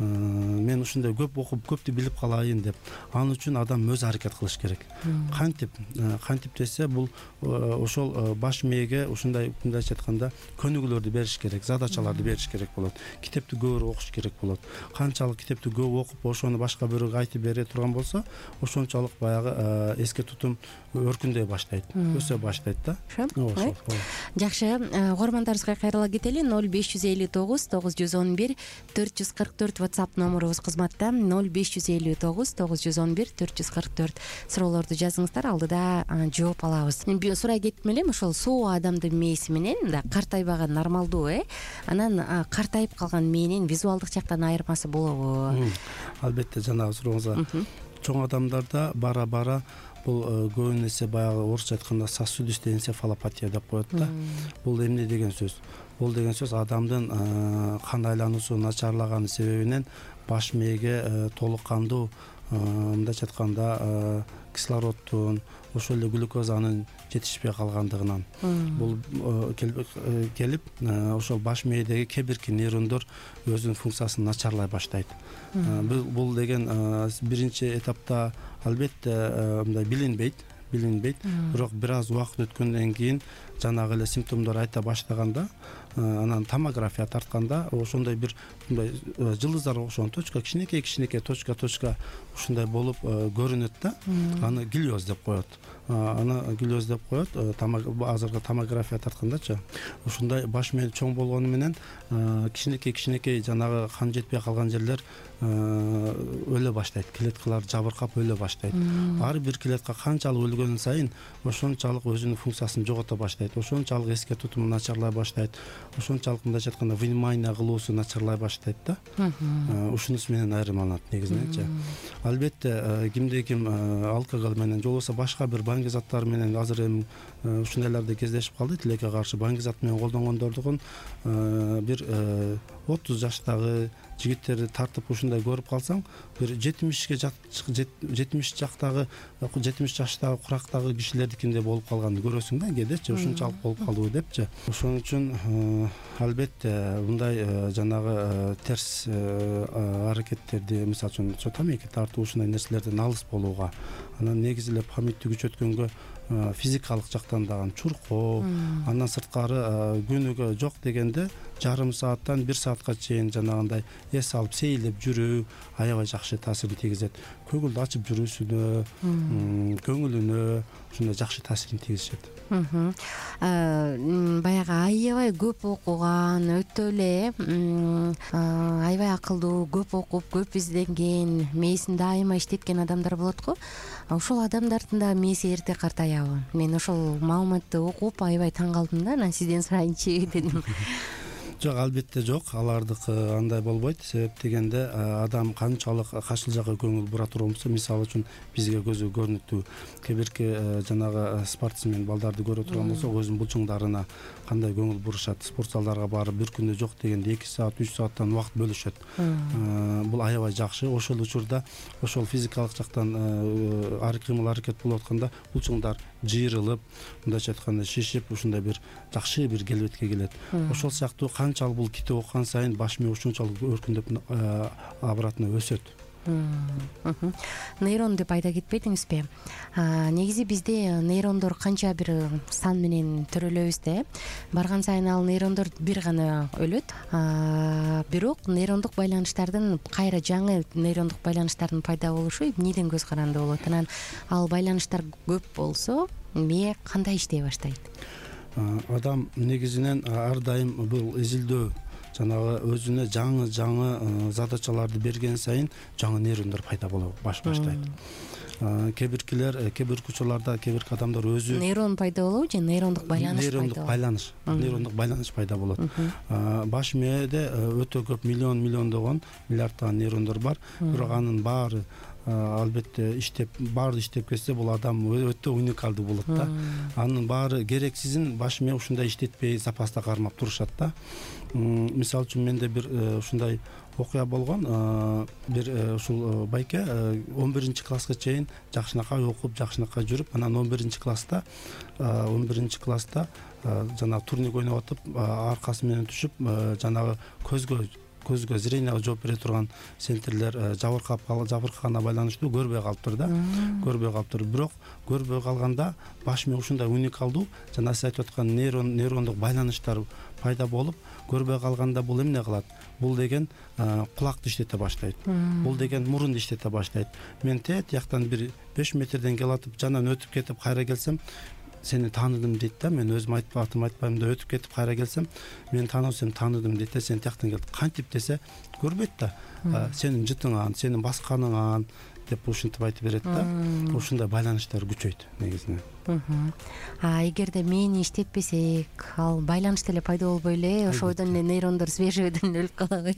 мен ушундай көп окуп, көптү билип калайын деп. Ал үчүн адам өз аракет кылыш керек. Кантип, кантип десе, бул ошол баш мээге ушундай мындайча айтканда көнүгүүлөрдү бериш керек, задачаларды бериш керек болот. Китепти көбүрөөк окуш керек болот. Канчалык китепти көп окуп, ошону башка бирөөгө айтып бере турган болсо, ошончолук баягы эске тутум өркүндөй баштайт, өсө баштайт да. Ошол. Жакшы, угармандарыбызга кайрыла кетели. ноль беш жүз элүү тогуз тогуз жүз он бир төрт жүз кырк төрт WhatsApp номерубуз кызматта. ноль беш жүз элүү тогуз тогуз жүз он бир төрт жүз кырк төрт. Суроолорду жазыңыздар, алдыда жооп алабыз. Мен сурай кеттим элем, ошол соо адамдын мээси менен да картайбаган нормалдуу, э? Анан картайып калган мээнин визуалдык жактан айырмасы болобу? Албетте, жанагы сурооңузга чоң адамдарда бара-бара бул көбүн эсе баягы орусча айтканда сосудистый энцефалопатия деп коет да. Бул эмне деген сөз? Бул деген сөз адамдын кан айлануусу начарлаган себебинен баш мээге толук кандуу, мындайча айтканда, кислороддун, ошол эле глюкозанын жетишпей калгандыгынан бул келип, ошол баш мээдеги кээ бирки нейрондор өзүнүн функциясын начарлай баштайт. Бул деген биринчи этапта албетте мындай билинбейт, билинбейт. Бирок бир аз убакыт өткөндөн кийин жанагы эле симптомдор айта баштаганда, анан томография тартканда ошондой бир мындай жылдыздар окшогон точка, кичинекей кичинекей точка точка ушундай болуп көрүнөт да. Аны глиоз деп коет. Аны глиоз деп коет. Азыркы томография тарткандачы ушундай баш мээ чоң болгону менен кичинекей кичинекей жанагы кан жетпей калган жерлер өлө баштайт, клеткалар жабыркап өлө баштайт. Ар бир клетка канчалык өлгөн сайын ошончалык өзүнүн функциясын жогото баштайт. баштайт, ошончалык эске тутуму начарлай баштайт, ошончалык мындайча айтканда внимание кылуусу начарлай баштайт да. Ушунусу менен айырмаланат негизиненчи. Албетте кимде ким алкоголь менен же болбосо башка бир баңги заттар менен азыр эми ушундайларды кездешип калды, тилекке каршы баңги зат менен колдонгондордун бир отуз жаштагы жигиттерди тартып ушундай көрүп калсаң, бир жетимишке жетимиш жактагы жетимиш жаштагы курактагы кишилердикинде болуп калганды көрөсүң да, кээдечи ушунчалык болуп калдыбы депчи. Ошон үчүн албетте мындай жанагы терс аракеттерди, мисалы үчүн тамеки тартуу ушундай нерселерден алыс болууга, анан негизи эле памятти күчөткөнгө физикалык жактан дагы чуркоо, андан сырткары күнүгө жок дегенде жарым сааттан бир саатка чейин жанагындай эс алып сейилеп жүрүү аябай жакшы таасирин тийгизет. Көңүлдү ачып жүрүүсүнө, көңүлүнө ушундай жакшы таасирин тийгизет. Баягы аябай көп окуган, өтө эле аябай акылдуу, көп окуп, көп изденген, мээсин дайыма иштеткен адамдар болот го. Ошол адамдардын да мээси эрте картаябы? Мен ошол маалыматты окуп аябай таң калдым да, анан сизден сурайынчы дедим. Жок, албетте жок, алардыкы андай болбойт. Себеп дегенде адам канчалык кашыл жакка көңүл бура турган болсо, мисалы үчүн бизге көзү көрүнүктүү кээ бирки жанагы спортсмен балдарды көрө турган болсок, өзүнүн булчуңдарына кандай көңүл бурушат, спорт залдарга барып бир күндө жок дегенде эки саат, үч сааттан убакыт бөлүшөт. Бул аябай жакшы. Ошол учурда ошол физикалык жактан ар кыймыл аракет болуп атканда булчуңдар жыйрылып, мындайча айтканда шишип, ушундай бир жакшы бир келбетке келет. Ошол сыяктуу канчалык бул китеп окуган сайын баш мээ ушунчалык өркүндөп обратно өсөт. Нейрон деп айта кетпедиңизби? Негизи бизде нейрондор канча бир сан менен төрөлөбүз да, барган сайын ал нейрондор бир гана өлөт. Бирок нейрондук байланыштардын, кайра жаңы нейрондук байланыштардын пайда болушу эмнеден көз каранды болот? Анан ал байланыштар көп болсо, мээ кандай иштей баштайт? Адам негизинен ар дайым бул изилдөө, жанагы өзүнө жаңы жаңы задачаларды берген сайын жаңы нейрондор пайда боло баштайт. Кээ биркилер, кээ бир учурларда кээ бир адамдар өзү нейрон пайда болобу же нейрондук байланыш пайда болот? Нейрондук байланыш, нейрондук байланыш пайда болот. Баш мээде өтө көп миллион миллиондогон, миллиарддаган нейрондор бар, бирок анын баары албетте иштеп, баары иштеп кетсе бул адам өтө уникалдуу болот да. Анын баары керексизин баш мээ ушундай иштетпей запаста кармап турушат да. Мисалы үчүн менде бир ушундай окуя болгон. Бир ушул байке он биринчи класска чейин жакшынакай окуп, жакшынакай жүрүп, анан он биринчи класста он биринчи класста жана турник ойноп атып, аркасы менен түшүп, жанагы көзгө көзгө зренияга жооп бере турган центрлер жабыркап жабыркагана байланыштуу көрбөй калыптыр да. Көрбөй калыптыр. Бирок көрбөй калганда баш мээ ушундай уникалдуу, жана сиз айтып аткан нейрон нейрондук байланыштар пайда болуп, көрбөй калганда бул эмне кылат? Бул деген кулакты иштете баштайт. Бул деген мурунду иштете баштайт. Мен те тияктан бир беш метрден келатып, жанан өтүп кетип кайра келсем, сени тааныдым дейт да. Мен өзүм айтып атым айтпайм да, өтүп кетип кайра келсем, мен таанысам тааныдым дейт да. Сен тияктан келдиң. Кантип десе, көрбөйт да. Сенин жытыңан, сенин басканыңан деп ушинтип айтып берет да. Ушундай байланыштар күчөйт негизинен. А эгерде мээни иштетпесек, ал байланыш деле пайда болбой эле, ошодон эле нейрондор свежийден өлүп калабы?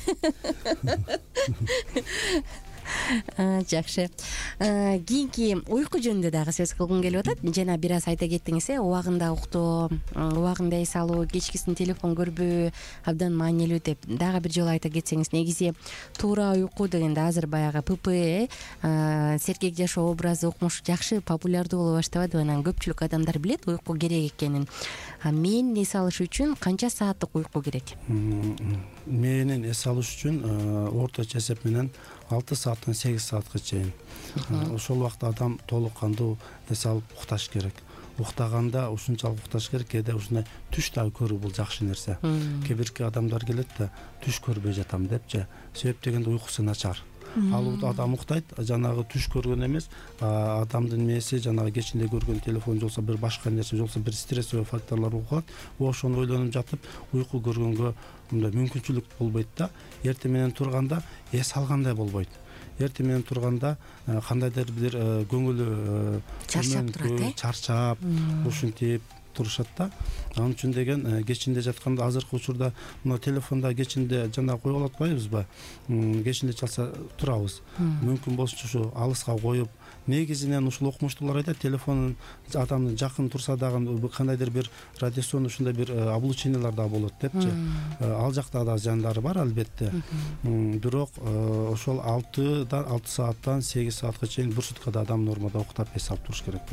Жакшы. Кийинки уйку жөнүндө дагы сөз кылгым келип атат. Жана бир аз айта кеттиңиз, э, убагында уктоо, убагында эс алуу, кечкисин телефон көрбөө абдан маанилүү деп дагы бир жолу айта кетсеңиз. Негизи туура уйку дегенде азыр баягы ПП, сергек жашоо образы укмуш жакшы популярдуу боло баштабады. Анан көпчүлүк адамдар билет уйку керек экенин. Мен эс алыш үчүн канча сааттык уйку керек? Менин эс алыш үчүн орточо эсеп менен алты сааттан сегиз саатка чейин. Ошол убакта адам толук кандуу эс алып укташ керек. Уктаганда ушунчалык укташ керек. Кээде ушундай түш дагы көрүү бул жакшы нерсе. Кээ бирки адамдар келет да, түш көрбөй жатам депчи. Себеп дегенде уйкусу начар. Ал адам уктайт, жанагы түш көргөн эмес, адамдын мээси жанагы кечинде көргөн телефон жолсо бир башка нерсе жолсо бир стрессовый факторлор угат. Ошону ойлонуп жатып, уйку көргөнгө мындай мүмкүнчүлүк болбойт да. Эртең менен турганда эс алгандай болбойт. Эртең менен турганда кандайдыр бир көңүлү чарчап турат, э? Чарчап, ушинтип турушат да. Ал үчүн деген кечинде жатканда азыркы учурда мына телефонда кечинде жана коюп атпайбызбы? Кечинде чалса турабыз. Мүмкүн болсо ушу алыска коюп, негизинен ушул окумуштуулар айтат, телефон адамдын жакын турса дагы кандайдыр бир радиационный ушундай бир облучениялар да болот депчи. Ал жакта да зыяндары бар албетте. Бирок ошол алтыдан алты сааттан сегиз саатка чейин бир суткада адам нормада уктап эс алып туруш керек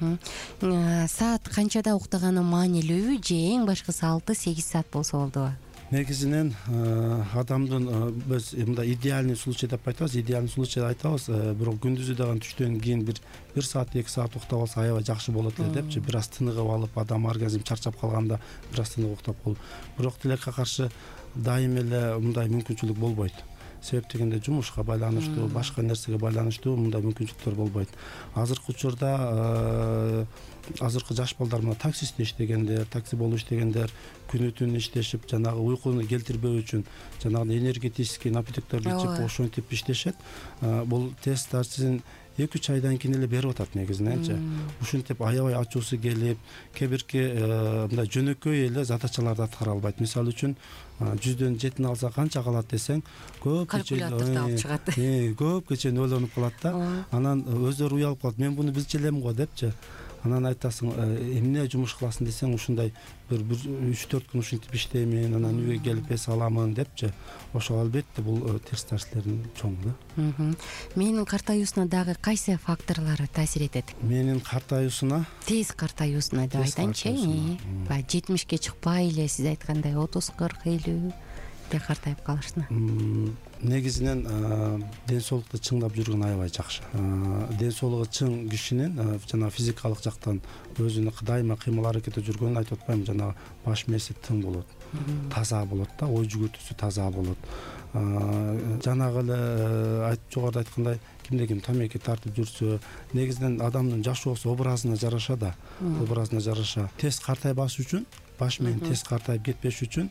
болот. Саат канчада уктаганы маанилүүбү же эң башкысы алты сегиз саат болсо болдубу? Негизинен адамдын биз мындай идеальный случай деп айтабыз, идеальный случай айтабыз, бирок күндүзү дагы түштөн кийин бир бир саат эки саат уктап алса аябай жакшы болот эле депчи. Бир аз тыныгып алып, адам организм чарчап калганда бир аз тыныгып уктап болуп. Бирок тилекке каршы дайым эле мындай мүмкүнчүлүк болбойт. Себеп дегенде жумушка байланыштуу, башка нерсеге байланыштуу мындай мүмкүнчүлүктөр болбойт. Азыркы учурда азыркы жаш балдар мына таксист иштегендер, такси болуп иштегендер күнү түн иштешип, жанагы уйкуну келтирбөө үчүн жанагы энергетический напитокторду ичип, ошентип иштешет. Бул тесттин эки үч айдан кийин эле берип атат негизиненчи. Ушинтип аябай ачуусу келип, кээ бирки мындай жөнөкөй эле задачаларды аткара албайт. Мисалы үчүн жүздөн жетини алса канча калат десең, көп калькуляторду алып чыгат. Көп чейин ойлонуп калат да. Анан өздөрү уялып калат. Мен буну билчү элем го депчи. Анан айтасың, эмне жумуш кыласың десең, ушундай бир үч төрт күн ушинтип иштеймин, анан үйгө келип эс аламын депчи. Ошол албетте бул терс таасирлердин чоң да. Менин картаюусуна дагы кайсы факторлор таасир этет? Менин картаюусуна? Тез картаюусуна деп айтайынчы. Баягы жетимишке чыкпай эле сиз айткандай отуз кырк элүү деп картайып калышына. Негизинен ден соолукту чыңдап жүргөн аябай жакшы. Ден соолугу чың кишинин жана физикалык жактан өзүнө дайыма кыймыл аракетте жүргөнүн айтып атпайм, жана баш мээси тың болот, таза болот да, ой жүгүртүүсү таза болот. Жанагы эле жогоруда айткандай, кимде ким тамеки тартып жүрсө, негизинен адамдын жашоосу образына жараша да, образына жараша. Тез картайбаш үчүн, баш мээни тез картайып кетпеш үчүн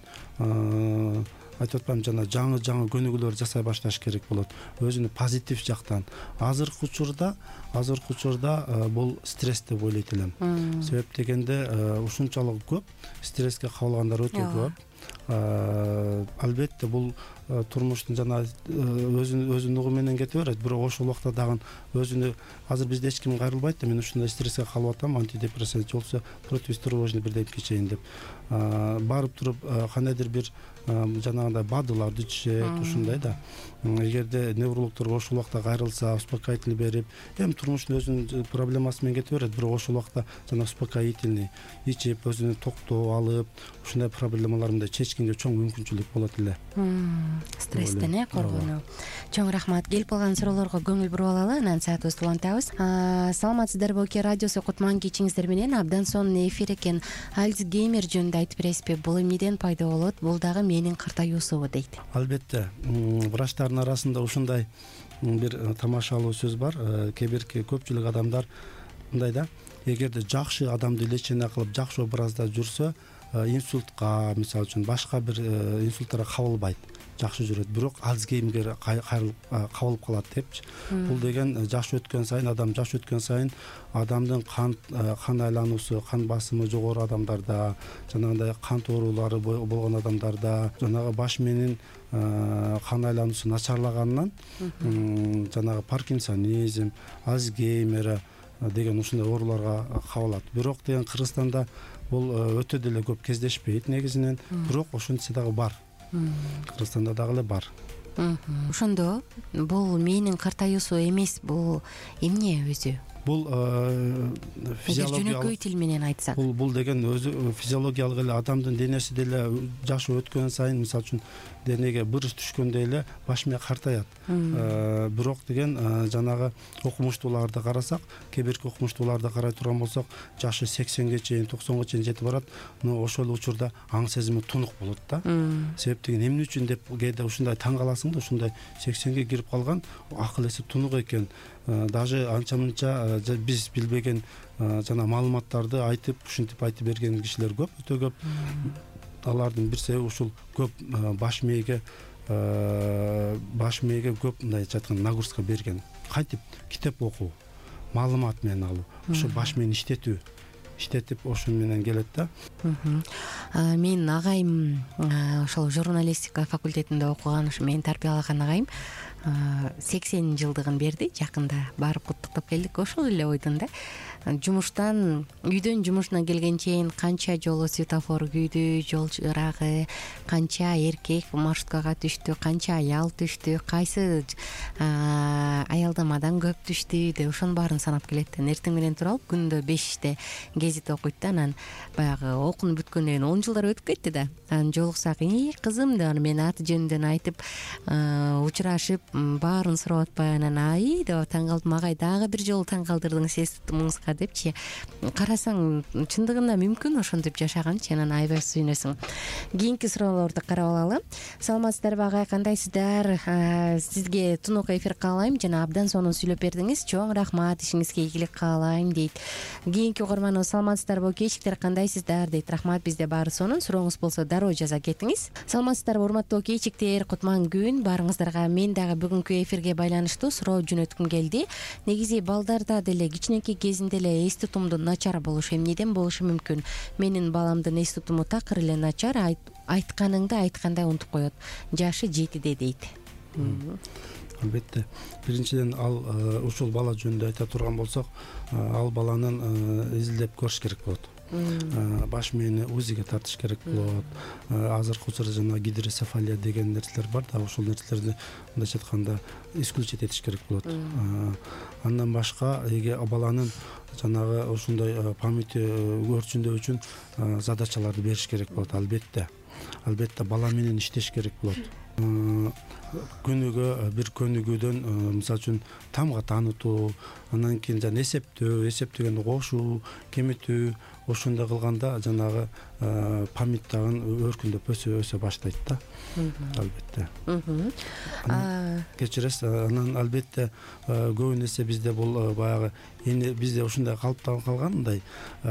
айтып атпайм, жана жаңы-жаңы көнүгүүлөр жасай башташ керек болот. Өзүнү позитив жактан. Азыркы учурда, азыркы учурда бул стресс деп ойлойт элем. Себеп дегенде ушунчалык көп стресске кабылгандар өтө көп. Албетте бул турмуштун жана өзүнүн өзүнүгү менен кете берет. Бирок ошол убакта дагы өзүнү азыр бизде эч ким кайрылбайт да, мен ушундай стресске калып атам, антидепрессант болсо противострожный бирдемке ичейин деп. Барып туруп кандайдыр бир жанагындай бадыларды ичишет, ушундай да. Эгерде неврологдор ошол убакта кайрылса, успокоительный берип, эми турмуштун өзүнүн проблемасы менен кете берет, бирок ошол убакта жана успокоительный ичип, өзүнү токтоо алып, ушундай проблемалар мындай чечкенге чоң мүмкүнчүлүк болот эле. Стресстен э коргонуу. Чоң рахмат. Келип калган суроолорго көңүл буруп алалы, анан саатыбызды улантабыз. Саламатсыздарбы, Оке радиосу кутман кечиңиздер менен абдан сонун эфир экен. Альцгеймер жөнүндө айтып бересизби? Бул эмнеден пайда болот? Бул дагы менин картаюусубу дейт. Албетте, врачтардын арасында ушундай бир тамашалуу сөз бар. Кээ бирки көпчүлүк адамдар мындай да, эгерде жакшы адамды лечение кылып, жакшы образда жүрсө, инсультка, мисалы үчүн башка бир инсульттарга кабылбайт, жакшы жүрөт. Бирок Альцгеймерге кабылып калат депчи. Бул деген жаш өткөн сайын, адам жаш өткөн сайын адамдын кан кан айлануусу, кан басымы жогору адамдарда, жанагындай кант оорулары болгон адамдарда, жанагы баш мээнин кан айлануусу начарлаганынан жанагы паркинсонизм, Альцгеймер деген ушундай ооруларга кабылат. Бирок деген Кыргызстанда бул өтө деле көп кездешпейт негизинен, бирок ошентсе дагы бар. Кыргызстанда дагы эле бар. Ошондо бул менин картаюусу эмес, бул эмне өзү? Бул физиологиялык, жөнөкөй тил менен айтсак. Бул бул деген өзү физиологиялык эле, адамдын денеси деле жашы өткөн сайын, мисалы үчүн денеге бырыс түшкөндө эле баш мээ картаят. Бирок деген жанагы окумуштууларды карасак, кээ бирки окумуштууларды карай турган болсок, жашы сексенге чейин, токсонго чейин жетип барат. Но ошол учурда аң сезими тунук болот да. Себеп деген эмне үчүн деп кээде ушундай таң каласың да, ушундай сексенге кирип калган, акыл эси тунук экен. Даже анча-мынча биз билбеген жана маалыматтарды айтып, ушинтип айтып берген кишилер көп, өтө көп. Алардын бир себеби ушул көп баш мээге баш мээге көп мындай айтканда нагрузка берген. Кайтип китеп окуу, маалымат менен алуу, ошо баш мээни иштетүү, иштетип ошону менен келет да. Менин агайым ошол журналистика факультетинде окуган, ушу мени тарбиялаган агайым сексен жылдыгын берди. Жакында барып куттуктап келдик. Ошол эле ойдон да. Жумуштан, үйдөн жумушуна келген чейин канча жолу светофор күйдү, жол жырагы, канча эркек маршруткага түштү, канча аял түштү, кайсы аялдан адам көп түштү деп ошонун баарын санап келет. Эртең менен туруп алып күндө беште гезит окуйт да. Анан баягы окууну бүткөндөн кийин он жылдар өтүп кетти да. Анан жолуксак, "И кызым" деп аны менин аты жөнүндөн айтып, учурашып, баарын сурап атпай анан "Ай" деп таң калдым. "Агай, дагы бир жолу таң калтырдыңыз эс тутумуңузга" депчи. Карасаң, чындыгында мүмкүн ошентип жашаганчы. Анан аябай сүйүнөсүң. Кийинки суроолорду карап алалы. Саламатсыздарбы агай, кандайсыздар? Сизге тунук эфир каалайм жана абдан сонун сүйлөп бердиңиз. Чоң рахмат, ишиңизге ийгилик каалайм дейт. Кийинки угарманыбыз саламатсыздарбы кейчиктер, кандайсыздар дейт. Рахмат, бизде баары сонун. Сурооңуз болсо дароо жаза кетиңиз. Саламатсыздарбы урматтуу кейчиктер, кутман күн баарыңыздарга. Мен дагы бүгүнкү эфирге байланыштуу суроо жөнөткүм келди. Негизи балдарда деле кичинекей кезинде эле эс тутумду начар болушу эмнеден болушу мүмкүн? Менин баламдын эс тутуму такыр эле начар, айтканыңды айткандай унутуп коет. Жашы жетиде дейт. Албетте, биринчиден ал ушул бала жөнүндө айта турган болсок, ал баланын изилдеп көрүш керек болот. Баш мээни узиге тартыш керек болот. Азыркы учурда жана гидросефалия деген нерселер бар да, ошол нерселерди мындайча айтканда исключить этиш керек болот. Андан башка эге баланын жанагы ушундай памяти өрчүндөү үчүн задачаларды бериш керек болот. Албетте, албетте бала менен иштеш керек болот. Күнүгө бир көнүгүүдөн, мисалы үчүн тамга таанытуу, андан кийин жана эсептөө, эсептегенди кошуу, кеметүү, ошондой кылганда жанагы память дагы өркүндөп өсө өсө баштайт да. Албетте. Кечиресиз, анан албетте көбүн эсе бизде бул баягы бизде ушундай калыптанып калган мындай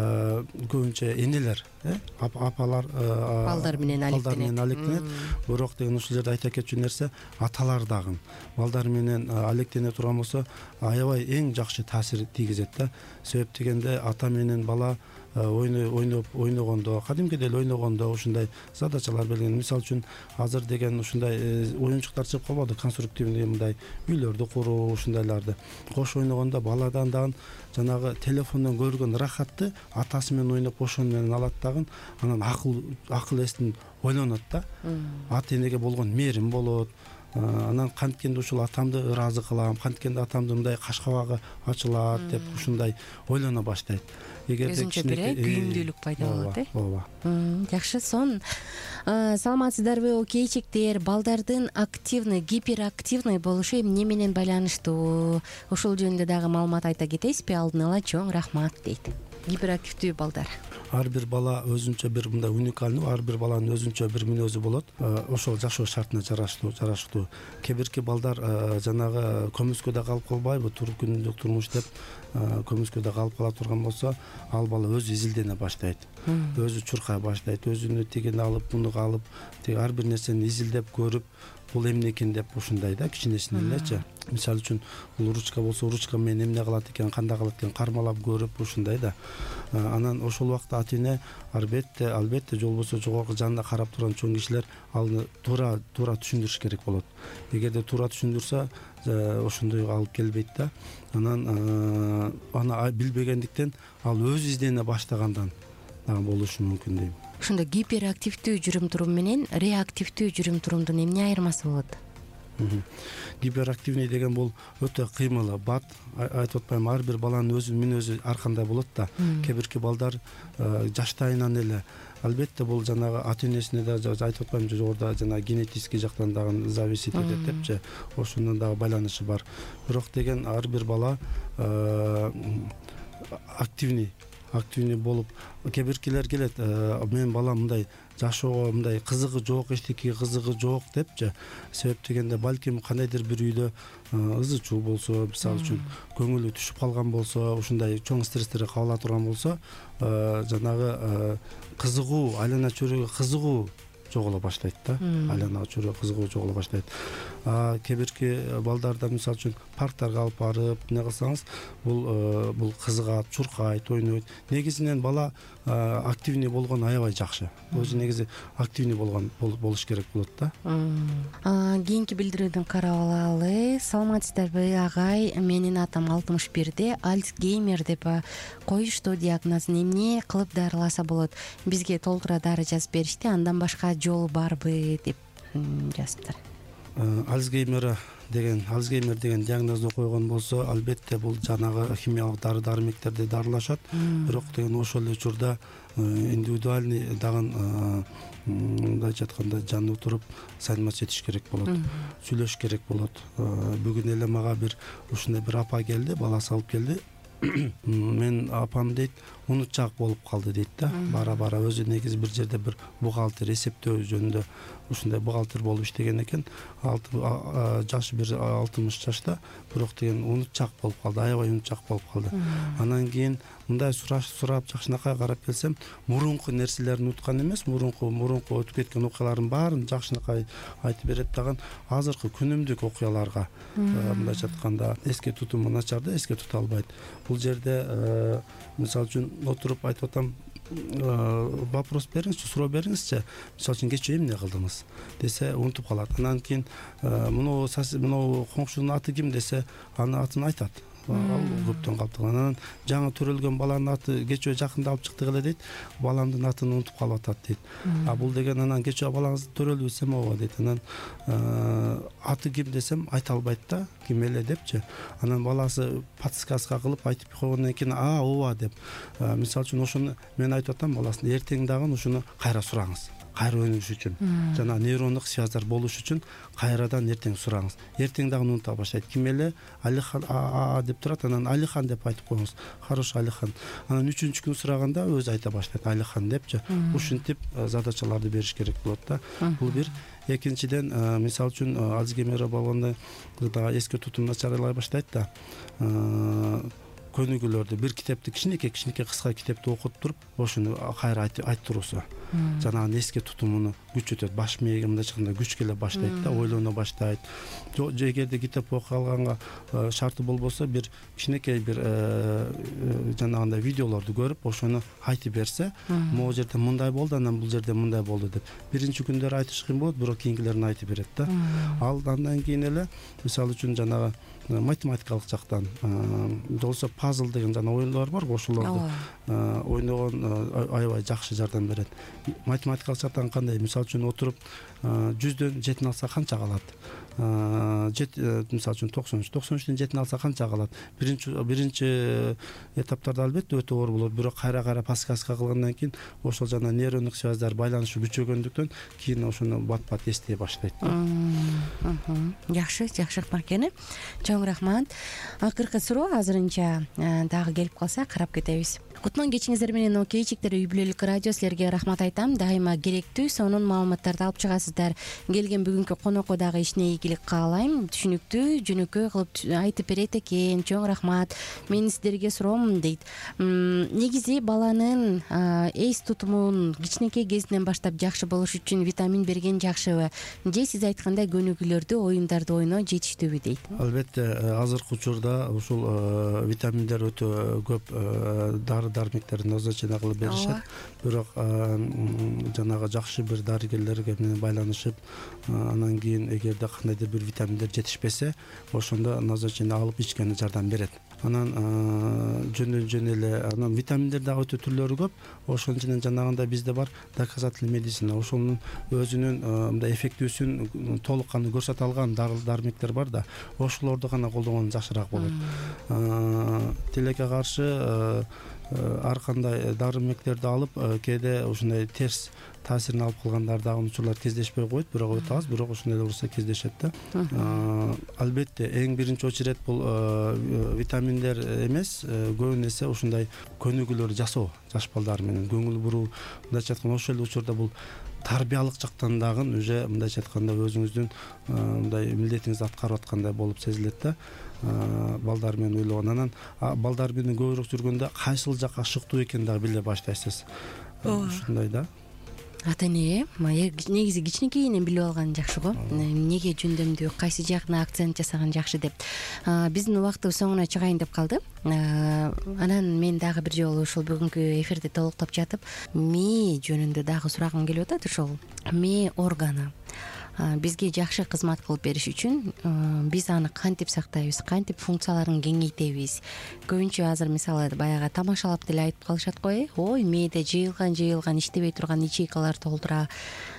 көбүнчө энелер, апалар балдар менен алектенет. Бирок деген ушул жерде айта кетчү нерсе, аталар дагы балдар менен алектене турган болсо аябай эң жакшы таасир тийгизет да. Себеп дегенде ата менен бала ойноп ойногондо, кадимкидей эле ойногондо ушундай задачалар берилген. Мисалы үчүн азыр деген ушундай оюнчуктар чыгып калбады, конструктивный мындай үйлөрдү куруу, ушундайларды. Кош ойногондо баладан дагы жанагы телефондон көргөн рахатты атасы менен ойноп ошону менен алат дагы, анан акыл акыл эсин ойлонот да. Ата энеге болгон мээрим болот. Анан канткенде ушул атамды ыраазы кылам, канткенде атамды мындай кашкабагы ачылат деп ушундай ойлоно баштайт. Өзүнчө бир күйүмдүүлүк пайда болот, э? Ооба. Жакшы, сон. Саламатсыздарбы кейчиктер? Балдардын активный, гиперактивный болушу эмне менен байланыштуу? Ушул жөнүндө дагы маалымат айта кетесизби? Алдын ала чоң рахмат дейт. Гиперактивдүү балдар. Ар бир бала өзүнчө бир мындай уникалдуу, ар бир баланын өзүнчө бир мүнөзү болот. Ошол жашоо шартына жараштуу, жараштуу. Кээ бирки балдар жанагы көмүскөдө калып калбайбы, туруп күнүлүк турмуш деп көмүскөдө калып кала турган болсо, ал бала өзү изилдене баштайт. Өзү чуркай баштайт, өзүнү тигини алып, муну алып, тиги ар бир нерсени изилдеп көрүп, бул эмне экен деп ушундай да, кичинесинен элечи. Мисалы үчүн бул ручка болсо, ручка менен эмне кылат экен, кандай кылат экен, кармалап көрүп ушундай да. Анан ошол убакта ата эне албетте, албетте жол болсо жогорку жанында карап турган чоң кишилер аны туура туура түшүндүрүш керек болот. Эгерде туура түшүндүрсө, ошондойго алып келбейт да. Анан аны билбегендиктен ал өзү издене баштагандан дагы болушу мүмкүн дейм. Ошондо гиперактивдүү жүрүм-турум менен реактивдүү жүрүм-турумдун эмне айырмасы болот? Гиперактивный деген бул өтө кыймылы, бат, айтып атпайм, ар бир баланын өзүнүн мүнөзү ар кандай болот да. Кээ бирки балдар жаштайынан эле албетте бул жанагы ата энесине да айтып атпайм, жогоруда жана генетический жактан дагы зависит этет депчи, ошондон дагы байланышы бар. Бирок деген ар бир бала активный активный болуп, кээ биркилер келет, менин балам мындай жашоого мындай кызыгы жок, эчтеке кызыгы жок депчи. Себеп дегенде балким кандайдыр бир үйдө ызы чуу болсо, мисалы үчүн көңүлү түшүп калган болсо, ушундай чоң стресстерге кабыла турган болсо, жанагы кызыгуу, айлана чөйрөгө кызыгуу жоголо баштайт да, айланага чөйрө кызыгуу жоголо баштайт. А кээ бирки балдарда мисалы үчүн парктарга алып барып эмне кылсаңыз, бул бул кызыгат, чуркайт, ойнойт. Негизинен бала активный болгон аябай жакшы. Өзү негизи активный болгон болуш керек болот да. Кийинки билдирүүдөн карап алалы. Саламатсыздарбы агай, менин атам алтымыш бирде, Альцгеймер деп коюшту диагнозун. Эмне кылып дарыласа болот? Бизге толтура дары жазып беришти. Андан башка жол барбы деп жазыптыр. Альцгеймер деген Альцгеймер деген диагнозду койгон болсо, албетте бул жанагы химиялык дары-дармектерди дарылашат. Бирок деген ошол эле учурда индивидуальный дагы мындайча айтканда жанып туруп заниматься этиш керек болот, сүйлөш керек болот. Бүгүн эле мага бир ушундай бир апа келди, баласы алып келди. Мен апам дейт, унутчак болуп калды дейт да. Бара-бара өзү негизи бир жерде бир бухгалтер, эсептөө жөнүндө ушундай бухгалтер болуп иштеген экен. Жашы бир алтымыш жашта, бирок деген унутчак болуп калды, аябай унутчак болуп калды. Анан кийин мындай сурап жакшынакай карап келсем, мурунку нерселерин унуткан эмес, мурунку мурунку өтүп кеткен окуялардын баарын жакшынакай айтып берет дагы, азыркы күнүмдүк окуяларга мындайча айтканда эске тутуму начар да, эске тута албайт. Бул жерде мисалы үчүн отуруп айтып атам, вопрос бериңизчи, суроо бериңизчи. Мисалы үчүн кечээ эмне кылдыңыз десе унутуп калат. Анан кийин муну муну коңшунун аты ким десе, анын атын айтат. Ал көптөн калыптыр. Анан жаңы төрөлгөн баланын аты кечөө жакында алып чыктык эле дейт. Баламдын атын унутуп калып атат дейт. А бул деген анан кечөө балаңыз төрөлбү десем ооба дейт. Анан аты ким десем айта албайт да, ким эле депчи. Анан баласы подсказка кылып айтып койгондон кийин а ооба деп. Мисалы үчүн ошону мен айтып атам баласына, эртең дагы ушуну кайра сураңыз. Кайра өнүгүш үчүн, жана нейрондук связдар болуш үчүн кайрадан эртең сураңыз. Эртең дагы унута баштайт. Ким эле Алихан а деп турат, анан Алихан деп айтып коюңуз. Хороший Алихан. Анан үчүнчү күн сураганда өзү айта баштайт Алихан депчи. Ушинтип задачаларды бериш керек болот да. Бул бир. Экинчиден, мисалы үчүн Альцгеймер болгондо дагы эске тутум начарлай баштайт да. Көнүгүүлөрдү, бир китепти, кичинекей кичинекей кыска китепти окуп туруп, ошону кайра айтып туруусу. Жанагы эске тутумуну күчөтөт, баш мээге мындайча айтканда күч келе баштайт да, ойлоно баштайт. Эгерде китеп окуп алганга шарты болбосо, бир кичинекей бир жанагындай видеолорду көрүп, ошону айтып берсе, могу жерде мындай болду, анан бул жерде мындай болду деп. Биринчи күндөрү айтыш кыйын болот, бирок кийинкилерин айтып берет да. Ал андан кийин эле мисалы үчүн жанагы математикалык жактан, болсо пазл деген жана оюндар бар, ошолорду ойногон аябай жакшы жардам берет. Математикалык жактан кандай? Мисалы үчүн отуруп жүздөн жетин алса канча калат? Мисалы үчүн токсон үч, токсон үчтөн жетин алса канча калат? Биринчи биринчи этаптарда албетте өтө оор болот, бирок кайра-кайра подсказка кылгандан кийин ошол жана нейрондук связдар байланышы күчөгөндүктөн кийин ошону бат-бат эстей баштайт. Жакшы, жакшы макени. Чоң рахмат. Акыркы суроо азырынча дагы келип калса карап кетебиз. Кутман кечиңиздер менен окейчиктер, үй бүлөлүк радио, силерге рахмат айтам. Дайыма керектүү, сонун маалыматтарды алып чыгасыздар. Келген бүгүнкү конокко дагы ичине ийгилик каалайм. Түшүнүктүү, жөнөкөй кылып айтып берет экен. Чоң рахмат. Мен сиздерге суроом дейт. Негизи баланын эс тутумун кичинекей кезинен баштап жакшы болуш үчүн витамин берген жакшыбы? Же сиз айткандай көнүгүүлөрдү, оюндарды ойноо жетиштүүбү дейт. Албетте, азыркы учурда ушул витаминдер өтө көп дары-дармектерди назначение кылып беришет. Бирок жанагы жакшы бир дарыгерлерге менен байланышып, анан кийин эгерде кандайдыр бир витаминдер жетишпесе, ошондо назначение алып ичкени жардам берет. Анан жөндөн-жөн эле анан витаминдер дагы өтө түрлөрү көп. Ошонун ичинен жанагындай бизде бар доказательный медицина. Ошонун өзүнүн мындай эффектүүсүн толук кандуу көрсөтө алган дары-дармектер бар да. Ошолорду гана колдонгон жакшыраак болот. Тилекке каршы ар кандай дары-дармектерди алып, кээде ушундай терс таасирин алып калгандар дагы учурлар кездешпей коет, бирок өтө аз, бирок ушундай болсо кездешет да. Албетте, эң биринчи очерет бул витаминдер эмес, көбүн эсе ушундай көнүгүүлөр жасоо жаш балдар менен көңүл буруу, мындайча айтканда ошол эле учурда бул тарбиялык жактан дагы уже мындайча айтканда өзүңүздүн мындай милдетиңизди аткарып аткандай болуп сезилет да. Балдар менен ойлогон, анан балдар менен көбүрөөк жүргөндө кайсыл жакка шыктуу экенин дагы биле баштайсыз. Ушундай да. ата эне негизи кичинекейинен билип алган жакшы го, эмнеге жөндөмдүү, кайсы жагына акцент жасаган жакшы деп. Биздин убактыбыз соңуна чыгайын деп калды. Анан мен дагы бир жолу ушул бүгүнкү эфирди толуктап жатып, мээ жөнүндө дагы сурагым келип атат. Ошол мээ органы бизге жакшы кызмат кылып бериш үчүн биз аны кантип сактайбыз, кантип функцияларын кеңейтебиз? Көбүнчө азыр мисалы баягы тамашалап деле айтып калышат го, ой мээде жыйылган жыйылган иштебей турган ячейкалар толтура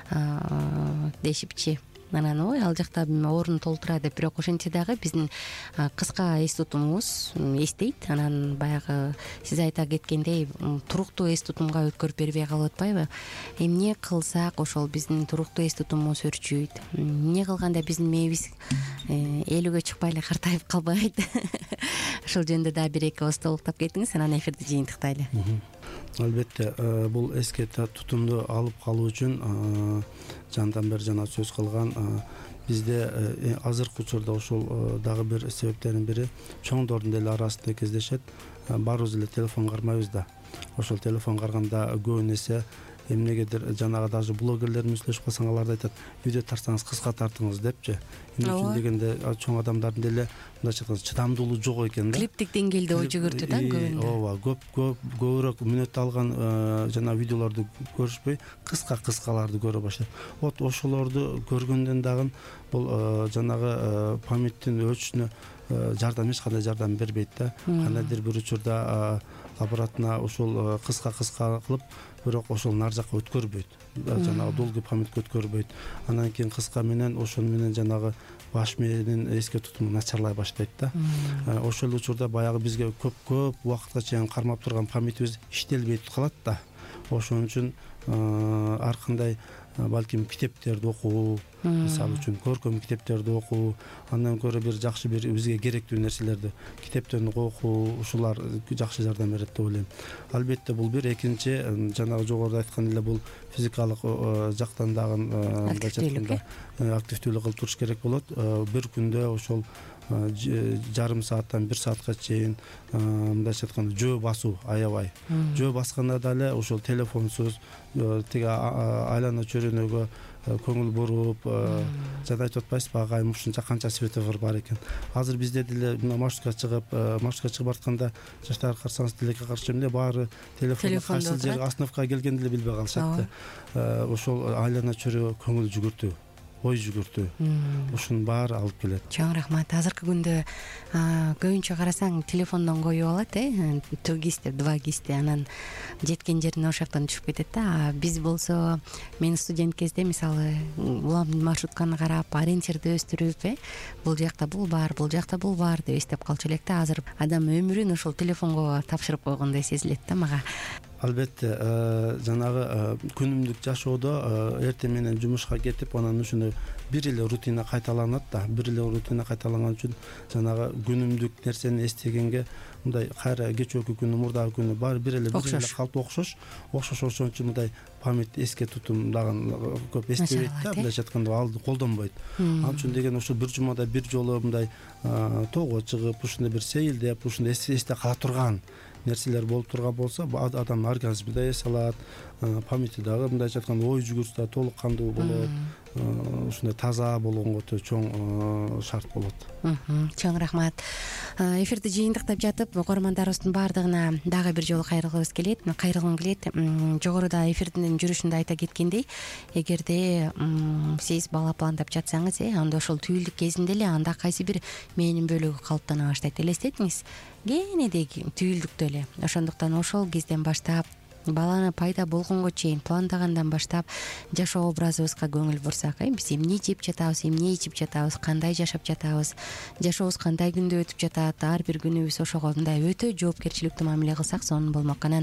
дешипчи. Анан ой ал жакта орун толтура деп, бирок ошентсе дагы биздин кыска эс тутумубуз эстейт. Анан баягы сиз айта кеткендей туруктуу эс тутумга өткөрүп бербей калып атпайбы? Эмне кылсак ошол биздин туруктуу эс тутумубуз өрчүйт? Эмне кылганда биздин мээбиз элүүгө чыкпай эле картайып калбайт? Ошол жөнүндө дагы бир эки ооз толуктап кетиңиз, анан эфирди жыйынтыктайлы. Албетте, бул эске тутумду алып калуу үчүн жандан бери жана сөз кылган бизде азыркы учурда ушул дагы бир себептердин бири чоңдордун деле арасында кездешет. Баарыбыз эле телефон кармайбыз да. Ошол телефон карганда көбүн эсе эмнегедир жанагы даже блогерлер менен сүйлөшүп калсаң алар да айтат, видео тартсаңыз кыска тартыңыз депчи. Эмне үчүн дегенде чоң адамдардын деле мындайча айтканда чыдамдуулугу жок экен да. Клиптик деңгээлде ой жүгүртү да көбүндө. Ооба, көп көп көбүрөөк мүнөт алган жана видеолорду көрүшпөй, кыска-кыскаларды көрө баштайт. Вот ошолорду көргөндөн дагы бул жанагы памяттин өчүшүнө жардам эч кандай жардам бербейт да. Кандайдыр бир учурда аппаратына ошол кыска-кыска кылып, бирок ошол нар жакка өткөрбөйт. Жанагы долгий памятка өткөрбөйт. Анан кийин кыска менен ошону менен жанагы баш мээнин эске тутуму начарлай баштайт да. Ошол учурда баягы бизге көп-көп убакытка чейин кармап турган памятибиз иштелбей калат да. Ошон үчүн ар кандай балким китептерди окуу, мисалы үчүн көркөм китептерди окуу, андан көрө бир жакшы бир бизге керектүү нерселерди китептерди окуу, ушулар жакшы жардам берет деп ойлойм. Албетте бул бир, экинчи жанагы жогоруда айткан эле бул физикалык жактан дагы активдүүлүк кылып туруш керек болот. Бир күндө ошол жарым сааттан бир саатка чейин мындайча айтканда жөө басуу аябай. Жөө басканда дагы ошол телефонсуз тиги айлана чөйрөнөгө көңүл буруп, жада айтып атпайсызбы, агайым ушунча канча светофор бар экен. Азыр бизде деле маршрутка чыгып, маршрутка чыгып атканда жаштар карасаңыз тилекке каршы эмне баары телефондо кайсы жерге остановкага келгенди деле билбей калышат да. Ошол айлана чөйрөгө көңүл жүгүртүү, ой жүгүртүү, ушунун баары алып келет. Чоң рахмат. Азыркы күндө көбүнчө карасаң телефондон коюп алат, э, тугиз деп, два гисте, анан жеткен жерине ошол жактан түшүп кетет да. Биз болсо, мен студент кезде мисалы улам маршрутканы карап, ориентирди өстүрүп, э, бул жакта бул бар, бул жакта бул бар деп эстеп калчу элек да. Азыр адам өмүрүн ошол телефонго тапшырып койгондой сезилет да мага. Албетте, жанагы күнүмдүк жашоодо эртең менен жумушка кетип, анан ушуну бир эле рутина кайталанат да. Бир эле рутина кайталанган үчүн жанагы күнүмдүк нерсени эстегенге мындай кайра кечээки күнү, мурдагы күнү баары бир эле бир эле калп окшош. Окшош ошон үчүн мындай память эске тутум дагы көп эстебейт да, мындайча айтканда ал колдонбойт. Ал үчүн деген ошо бир жумада бир жолу мындай тоого чыгып, ушундай бир сейилдеп, ушундай эсте кала турган нерселер болуп турган болсо, адамдын организми да эс алат, памяти дагы мындайча айтканда ой жүгүрүшү да толук кандуу болот, ушундай таза болгонго өтө чоң шарт болот. Чоң рахмат. Эфирди жыйынтыктап жатып, угармандарыбыздын баардыгына дагы бир жолу кайрылгыбыз келет, кайрылгым келет. Жогоруда эфирдин жүрүшүндө айта кеткендей, эгерде сиз бала пландап жатсаңыз, э, анда ошол түйүлдүк кезинде эле анда кайсы бир мээнин бөлүгү калыптана баштайт. Элестетиңиз, кенедеги түйүлдүктө эле. Ошондуктан ошол кезден баштап, баланы пайда болгонго чейин пландагандан баштап жашоо образыбызга көңүл бурсак, э, биз эмне жеп жатабыз, эмне ичип жатабыз, кандай жашап жатабыз, жашообуз кандай күндө өтүп жатат, ар бир күнүбүз ошого мындай өтө жоопкерчиликтүү мамиле кылсак, сонун болмок. Анан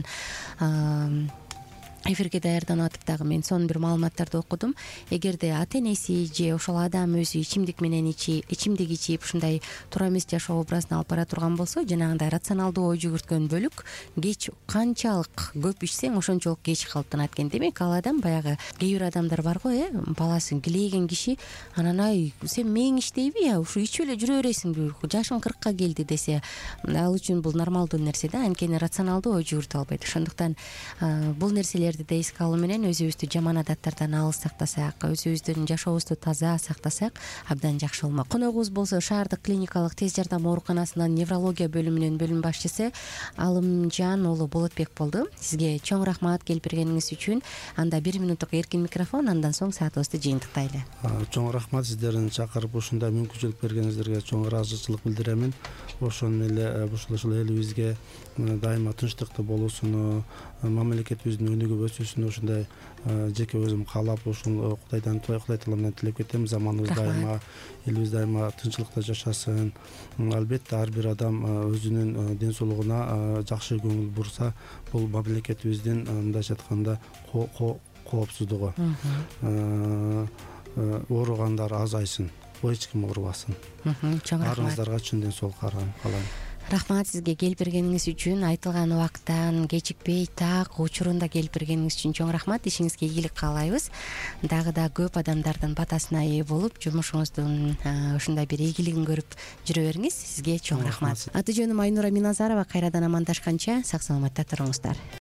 эфирге даярданып атып дагы мен сонун бир маалыматтарды окудум. Эгерде ата энеси же ошол адам өзү ичимдик менен ичи, ичимдик ичип ушундай туура эмес жашоо образын алып бара турган болсо, жанагындай рационалдуу ой жүгүрткөн бөлүк кеч канчалык көп ичсең ошончолук кеч калыптанат экен. Демек ал адам баягы кээ бир адамдар бар го, э, баласын килейген киши анан ай сен мээң иштейби, я ушу ичип эле жүрө бересиңби, жашым кыркка келди десе, ал үчүн бул нормалдуу нерсе да, анткени рационалдуу ой жүгүртө албайт. Ошондуктан бул нерселер нерселерди да эске алуу менен өзүбүздү жаман адаттардан алыс сактасак, өзүбүздүн жашообузду таза сактасак абдан жакшы болмок. Коногубуз болсо шаардык клиникалык тез жардам ооруканасынын неврология бөлүмүнүн бөлүм башчысы Алымжан уулу Болотбек болду. Сизге чоң рахмат келип бергениңиз үчүн. Анда бир минуттук эркин микрофон, андан соң саатыбызды жыйынтыктайлы. Чоң рахмат сиздердин чакырып ушундай мүмкүнчүлүк бергениңиздерге чоң ыраазычылык билдиремин. Ошону эле ушул элибизге дайыма тынчтыкты болуусуну, мамлекетибиздин өнүгүп өсүүсүнү ушундай жеке өзүм каалап, ушул Кудайдан Кудай Таалам тилеп кетем. Заманыбыз дайыма, элибиз дайыма тынччылыкта жашасын. Албетте ар бир адам өзүнүн ден соолугуна жакшы көңүл бурса, бул мамлекетибиздин мындайча айтканда коопсуздугу. Ооругандар азайсын, эч ким оорубасын. Чоң рахмат. Баарыңыздарга чын ден соолук каалайм. Рахмат сизге келип бергениңиз үчүн, айтылган убакыттан кечикпей так учурунда келип бергениңиз үчүн чоң рахмат. Ишиңизге ийгилик каалайбыз. Дагы да көп адамдардын батасына ээ болуп, жумушуңуздун ушундай бир ийгилигин көрүп жүрө бериңиз. Сизге чоң рахмат. Аты жөнүм Айнура Миназарова. Кайрадан амандашканча сак саламатта туруңуздар.